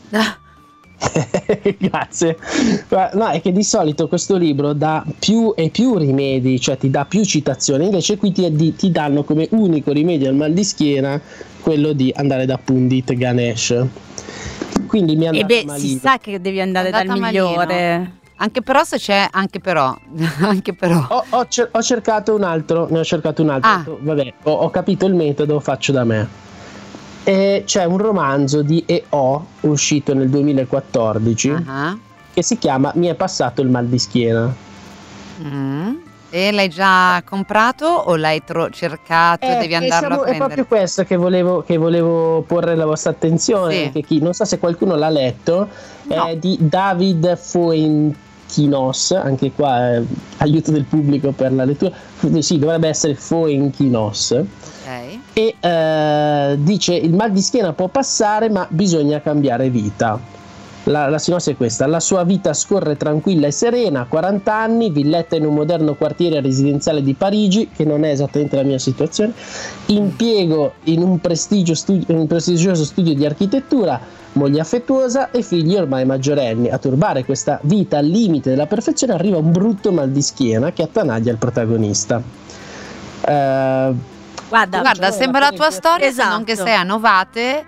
grazie. No, è che di solito questo libro dà più e più rimedi, cioè ti dà più citazioni, invece qui ti danno come unico rimedio al mal di schiena quello di andare da Pundit Ganesh. Quindi mi è andata malino. Si sa che devi andare dal migliore. Malino. Anche però se c'è, anche però. Ho cercato un altro, ne ho cercato un altro. Vabbè, ho capito il metodo, faccio da me. E c'è un romanzo di E.O. uscito nel 2014 che si chiama Mi è passato il mal di schiena. E l'hai già comprato o l'hai cercato e devi andarlo a prendere? È proprio questo che volevo porre la vostra attenzione, che non so se qualcuno l'ha letto, è di David Fuenquinos, anche qua aiuto del pubblico per la lettura, sì, dovrebbe essere Fuenquinos. E dice: il mal di schiena può passare ma bisogna cambiare vita. La sinossi è questa: la sua vita scorre tranquilla e serena, 40 anni, villetta in un moderno quartiere residenziale di Parigi, che non è esattamente la mia situazione, impiego in un prestigioso studio di architettura, moglie affettuosa e figli ormai maggiorenni. A turbare questa vita al limite della perfezione arriva un brutto mal di schiena che attanaglia il protagonista. Guarda, sembra la tua storia, se non che sei a Novate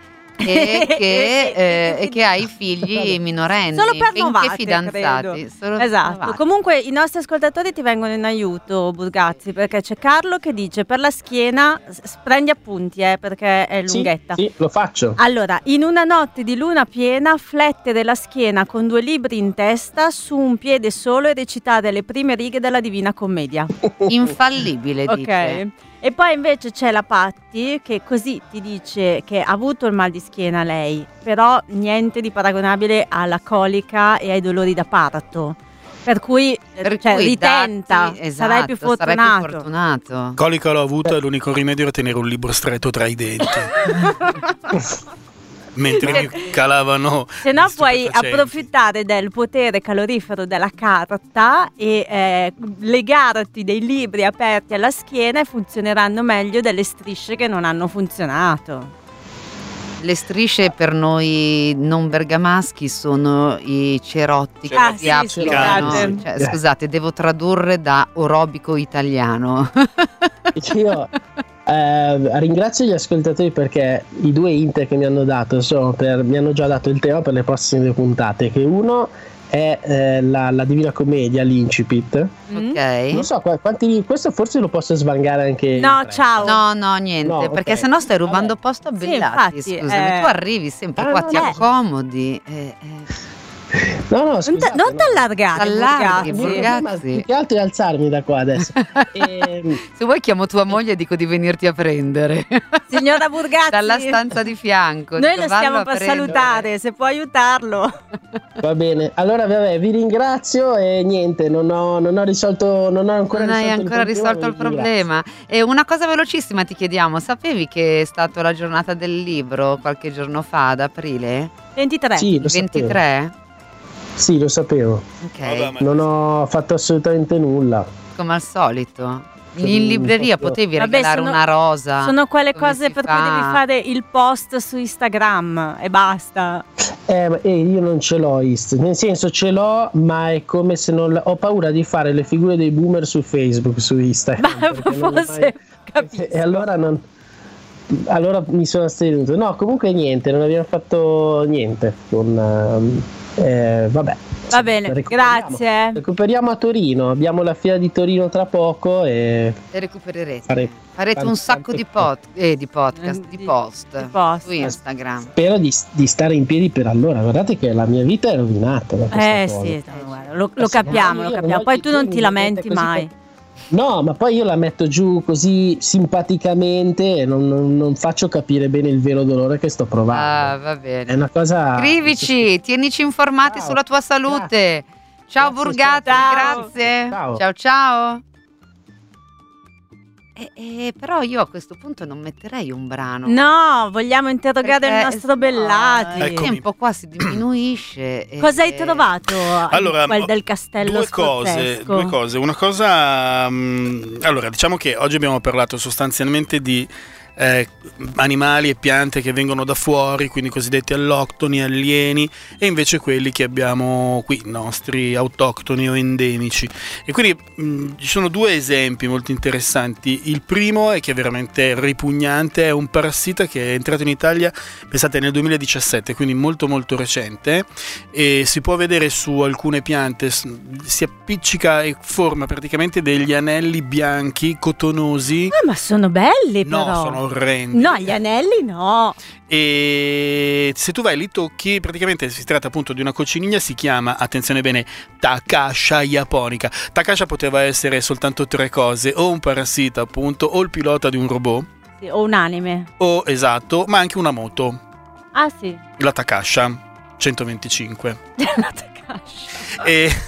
e che hai figli minorenni, solo per benché Novate, fidanzati. Solo esatto. Novate. Comunque i nostri ascoltatori ti vengono in aiuto, Burgazzi, perché c'è Carlo che dice: per la schiena prendi appunti, perché è lunghetta. Sì, lo faccio. Allora, in una notte di luna piena, flettere la schiena con 2 libri in testa su un piede solo e recitare le prime righe della Divina Commedia. Infallibile, dice. E poi invece c'è la Patti che così ti dice che ha avuto il mal di schiena lei, però niente di paragonabile alla colica e ai dolori da parto. Per cui ritenta, sarai più fortunato. Colica l'ho avuto e l'unico rimedio era tenere un libro stretto tra i denti. Mentre mi calavano. Se no puoi approfittare del potere calorifero della carta e legarti dei libri aperti alla schiena e funzioneranno meglio delle strisce che non hanno funzionato. Le strisce per noi non bergamaschi sono i cerotti che si applicano. Scusate, devo tradurre da orobico italiano. Io ringrazio gli ascoltatori perché i 2 hint che mi hanno dato mi hanno già dato il tema per le prossime 2 puntate, che uno è la Divina Commedia, l'incipit. Ok. Non so quanti, questo forse lo posso svangare anche. No, ciao. No, niente, perché sennò stai rubando posto a Bellati. Scusami, tu arrivi sempre qua, ti accomodi. No, scusate, non t'allargare, Allarghi, Burgazzi. ma più che altro è alzarmi da qua adesso. Se vuoi chiamo tua moglie e dico di venirti a prendere Signora Burgazzi, dalla stanza di fianco. noi Dico, lo stiamo vallo a per prendere. salutare, se può aiutarlo. Va bene, allora vabbè, vi ringrazio e niente, non ho ancora Non hai ancora risolto il problema. E una cosa velocissima ti chiediamo, sapevi che è stata la giornata del libro qualche giorno fa, ad aprile? 23. Sì, lo 23? Sì, lo sapevo. Ok. Non ho fatto assolutamente nulla. Come al solito. In libreria potevi Vabbè, regalare una rosa. Sono quelle come cose si per fa? cui devi fare il post su Instagram e basta. Io non ce l'ho nel senso ce l'ho, ma è come se non ho paura di fare le figure dei boomer su Facebook, su Instagram. perché non ho mai- Forse capisco. E allora mi sono astenuto. No, comunque niente, non abbiamo fatto niente vabbè. Va bene, grazie. Recuperiamo a Torino, abbiamo la fiera di Torino tra poco e recupererete. Farete un sacco di podcast, di post su Instagram. Spero di stare in piedi per allora. Guardate che la mia vita è rovinata da questa cosa. Sì, guarda, lo capiamo, lo capiamo. Poi tu non ti lamenti mai. No, ma poi io la metto giù così simpaticamente e non faccio capire bene il vero dolore che sto provando. Ah, va bene. È una cosa. Scrivici, tienici informati sulla tua salute. Ciao Burgazzi, grazie. Ciao. Però io a questo punto non metterei un brano. No, vogliamo interrogare Perché il nostro Bellati. Il tempo qua si diminuisce. Cosa hai trovato Allora, in quel del castello due cose. Una cosa, allora, diciamo che oggi abbiamo parlato sostanzialmente di animali e piante che vengono da fuori, quindi cosiddetti alloctoni, alieni, e invece quelli che abbiamo qui, nostri autoctoni o endemici. E quindi ci sono due esempi molto interessanti. Il primo è che è veramente ripugnante, è un parassita che è entrato in Italia, pensate, nel 2017, quindi molto molto recente, e si può vedere su alcune piante, si appiccica e forma praticamente degli anelli bianchi cotonosi. Ma sono belli No, però. sono orrendi. No, gli anelli no. E se tu vai li tocchi, praticamente si tratta appunto di una cocciniglia, si chiama, attenzione bene, Takasha japonica. Takasha poteva essere soltanto tre cose: o un parassita appunto, o il pilota di un robot, Sì, o un anime. o esatto, ma anche una moto, Ah sì. la Takasha 125. La Takasha.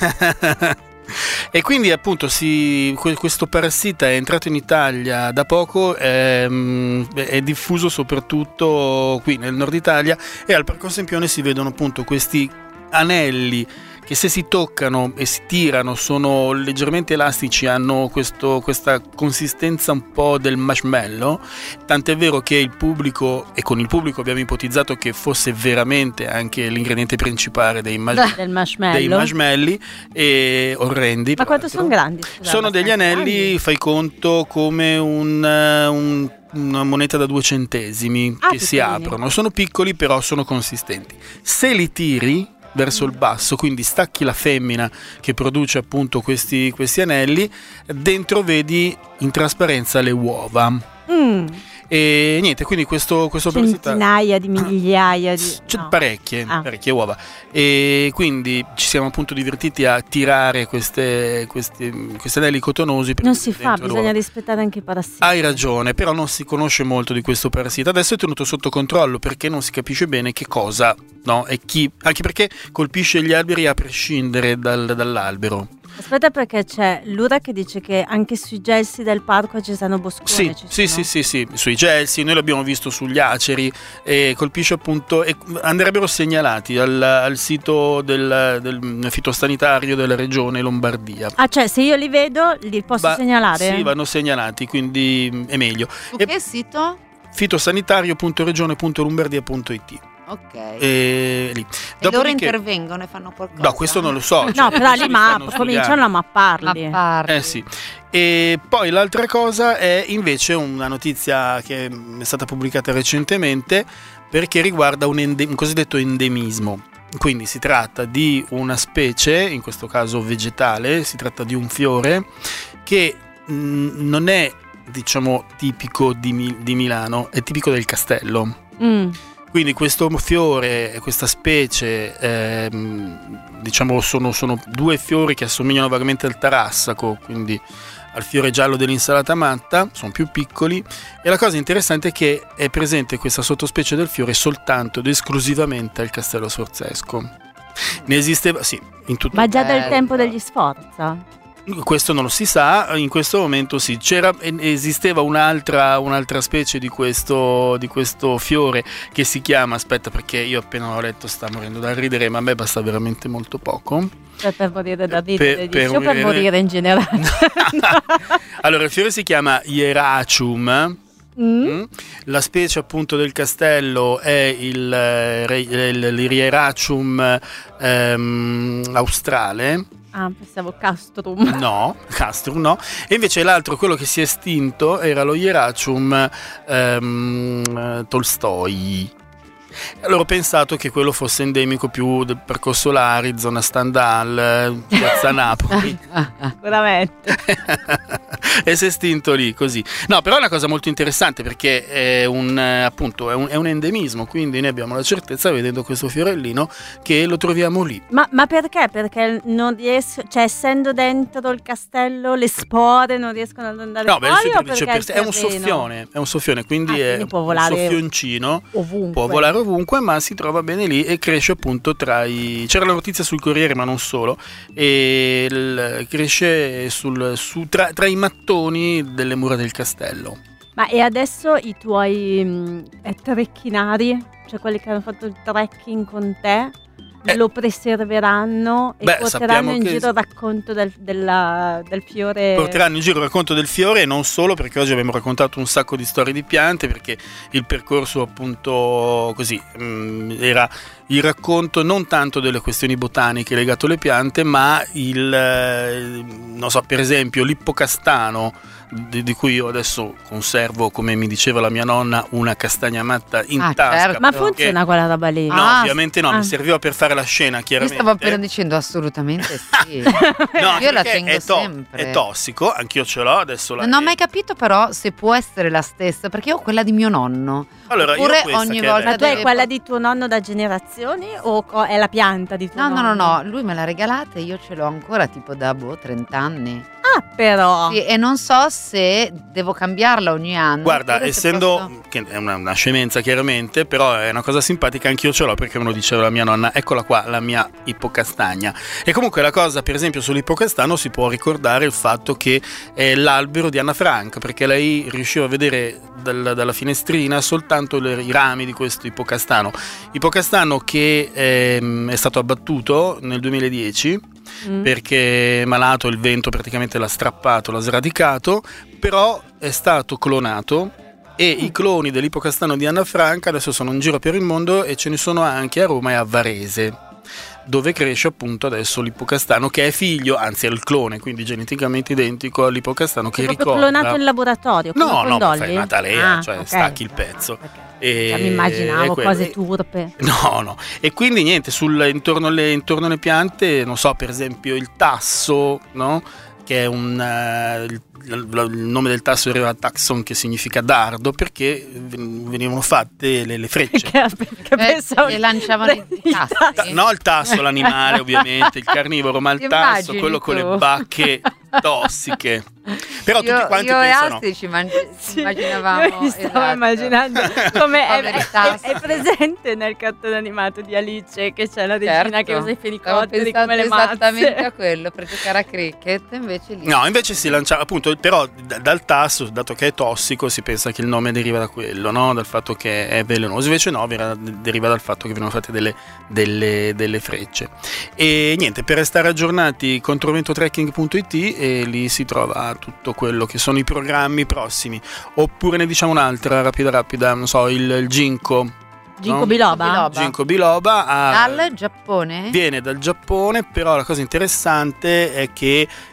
E quindi appunto questo parassita è entrato in Italia da poco, è diffuso soprattutto qui nel nord Italia, e al Parco Sempione si vedono appunto questi anelli che, se si toccano e si tirano, sono leggermente elastici, hanno questa consistenza un po' del marshmallow, tant'è vero che il pubblico, e con il pubblico abbiamo ipotizzato che fosse veramente anche l'ingrediente principale dei marshmallow, e orrendi. Ma quanto sono grandi? Scusate, Sono degli anelli, fai conto, come una moneta da 2 centesimi che si piccolini. aprono. Sono piccoli, però sono consistenti. Se li tiri verso il basso, quindi stacchi la femmina che produce appunto questi anelli, dentro vedi in trasparenza le uova. E niente, quindi questo parassita, Centinaia di migliaia di... no. parecchie uova, e quindi ci siamo appunto divertiti a tirare questi anelli cotonosi per Non si fa, dentro bisogna l'uovo. rispettare anche i parassiti. Hai ragione, però non si conosce molto di questo parassita. Adesso è tenuto sotto controllo perché non si capisce bene che cosa, no? E chi, anche perché colpisce gli alberi a prescindere dall'albero. Aspetta, perché c'è Lura che dice che anche sui gelsi del parco a Cesano Boscone Sì, sui gelsi, noi l'abbiamo visto sugli aceri, e colpisce appunto, e andrebbero segnalati al sito del fitosanitario della regione Lombardia. Ah, cioè se io li vedo li posso segnalare? Sì, vanno segnalati, quindi è meglio. Su che sito? fitosanitario.regione.lombardia.it. Ok. E lì. E loro Dopodiché- intervengono e fanno qualcosa? No, questo non lo so. No, però li stanno cominciano a mapparli. Sì. E poi l'altra cosa è invece una notizia che è stata pubblicata recentemente, perché riguarda un cosiddetto endemismo. Quindi si tratta di una specie, in questo caso vegetale, si tratta di un fiore che non è, diciamo, tipico di Milano, è tipico del Castello. Quindi questo fiore, questa specie, diciamo sono due fiori che assomigliano vagamente al tarassaco, quindi al fiore giallo dell'insalata matta, sono più piccoli, e la cosa interessante è che è presente questa sottospecie del fiore soltanto ed esclusivamente al Castello Sforzesco. Ne esisteva, sì, in tutto Ma già dal tempo degli Sforza? questo non lo si sa, in questo momento sì, esisteva un'altra specie di questo fiore che si chiama, aspetta perché io appena l'ho letto sta morendo da ridere, ma a me basta veramente molto poco. Per morire da ridere, per morire... morire in generale? Allora il fiore si chiama Hieracium. La specie appunto del castello è l'Hieracium australe. Ah, pensavo Castrum. No, Castrum no. E invece l'altro, quello che si è estinto, era lo Hieracium Tolstoi. Allora ho pensato che quello fosse endemico più del Parco Solari, zona Stendhal, piazza Napoli. Sicuramente. E si è estinto lì, così. No, però è una cosa molto interessante perché è un endemismo, quindi noi abbiamo la certezza, vedendo questo fiorellino, che lo troviamo lì. Ma perché? Perché non riesco, cioè essendo dentro il castello le spore non riescono ad andare no, fuori, o perché è un soffione, quindi è può volare un soffioncino, ovunque. Può volare ovunque, ma si trova bene lì e cresce appunto c'era la notizia sul Corriere, ma non solo, e cresce tra i mattoni delle mura del castello. Ma e adesso i tuoi trecchinari, cioè quelli che hanno fatto il trekking con te, lo preserveranno e porteranno in giro il racconto del fiore? Porteranno in giro il racconto del fiore, e non solo, perché oggi abbiamo raccontato un sacco di storie di piante, perché il percorso appunto così era il racconto non tanto delle questioni botaniche legate alle piante, ma non so, per esempio l'ippocastano, di cui io adesso conservo, come mi diceva la mia nonna, una castagna matta in tasca. Certo. Ma funziona quella roba lì? No, ovviamente no, mi serviva per fare la scena, chiaramente. Io stavo appena dicendo assolutamente sì. No, io la tengo sempre. È tossico, anch'io ce l'ho, adesso non ho mai capito però se può essere la stessa, perché io ho quella di mio nonno. Allora, oppure ogni volta. Ma tu hai quella di tuo nonno da generazioni o è la pianta di tuo nonno? No, lui me l'ha regalata e io ce l'ho ancora tipo da 30 anni. Ah, però. Sì, e non so se devo cambiarla ogni anno. Guarda, essendo che è una scemenza chiaramente, però è una cosa simpatica, anch'io ce l'ho perché me lo diceva la mia nonna. Eccola qua, la mia ippocastagna. E comunque la cosa, per esempio, sull'ippocastano si può ricordare il fatto che è l'albero di Anna Frank, perché lei riusciva a vedere dalla finestrina soltanto i rami di questo ippocastano che è stato abbattuto nel 2010 perché malato, il vento praticamente l'ha strappato, l'ha sradicato, però è stato clonato e i cloni dell'ippocastano di Anna Frank adesso sono in giro per il mondo e ce ne sono anche a Roma e a Varese, dove cresce appunto adesso l'ippocastano, che è figlio, anzi è il clone, quindi geneticamente identico all'ippocastano che ricorda. Clonato in laboratorio? No, fai una talea, cioè okay. Stacchi il pezzo. E mi immaginavo cose turpe. No. E quindi niente, intorno alle piante, non so, per esempio il tasso, no? Che è il nome del tasso deriva da taxon, che significa dardo, perché venivano fatte le frecce. Perché pensavo che lanciavano i tassi. No, il tasso, l'animale ovviamente, il carnivoro, ma il tasso, quello con le bacche tossiche. Però tutti quanti pensano. Io ci immaginavamo. Io stavo immaginando come è presente nel cartone animato di Alice, che c'è la regina che usa i fenicotteri come le mazze. Esattamente a quello, per giocare a cricket, invece lì. No, invece si lanciava appunto, però dal tasso, dato che è tossico, si pensa che il nome deriva da quello, no? Dal fatto che è velenoso. Invece no, deriva dal fatto che vengono fatte delle frecce. E niente, per restare aggiornati, controventotrekking.it, e lì si trova tutto quello che sono i programmi prossimi. Oppure ne diciamo un'altra rapida, non so, il Ginkgo biloba. Ginkgo biloba dal Giappone? Viene dal Giappone, però la cosa interessante è che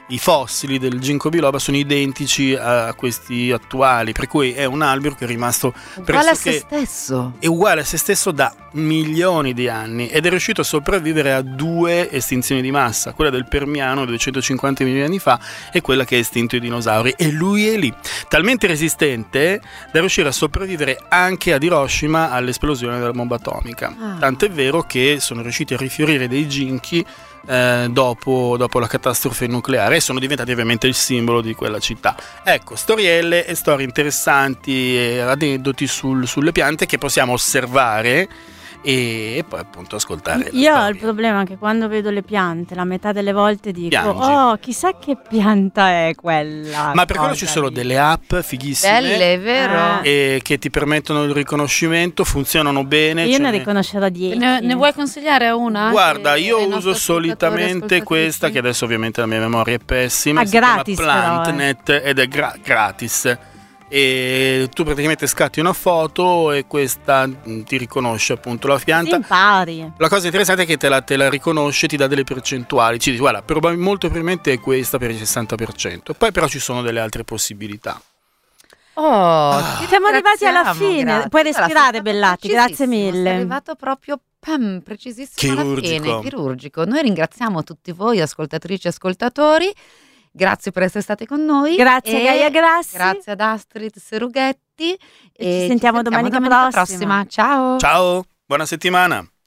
i fossili del ginkgo biloba sono identici a questi attuali, per cui è un albero che è rimasto uguale a se stesso. È uguale a se stesso da milioni di anni ed è riuscito a sopravvivere a 2 estinzioni di massa, quella del Permiano 250 milioni di anni fa e quella che ha estinto i dinosauri, e lui è lì, talmente resistente da riuscire a sopravvivere anche ad Hiroshima all'esplosione della bomba atomica. Tant'è vero che sono riusciti a rifiorire dei ginkgi dopo la catastrofe nucleare e sono diventati ovviamente il simbolo di quella città. Ecco, storielle e storie interessanti e aneddoti sulle piante che possiamo osservare e poi appunto ascoltare. Io ho il problema che quando vedo le piante la metà delle volte dico Piangi. chissà che pianta è quella. Ma per quello ci sono delle app fighissime, Belle, è vero. che ti permettono il riconoscimento, funzionano bene. Io ce ne n'è- riconoscerò 10. Ne vuoi consigliare una? Guarda, Che io ai uso nostri solitamente questa, che adesso ovviamente la mia memoria è pessima. si gratis chiama però, PlantNet ed è gratis. E tu praticamente scatti una foto e questa ti riconosce appunto la pianta. Impari. La cosa interessante è che te la riconosce, ti dà delle percentuali, ci dice guarda, molto probabilmente è questa per il 60%, poi però ci sono delle altre possibilità. Siamo arrivati alla fine. grazie. Puoi Allora, respirare, sei Bellati, stato grazie precisissimo, mille. Sei arrivato proprio precisissimo alla Chirurgico. fine, chirurgico. Noi ringraziamo tutti voi ascoltatrici e ascoltatori. Grazie per essere stati con noi. Grazie, Gaia Grassi. Grazie ad Astrid Serughetti. E ci sentiamo domenica prossima. Ciao. Ciao, buona settimana.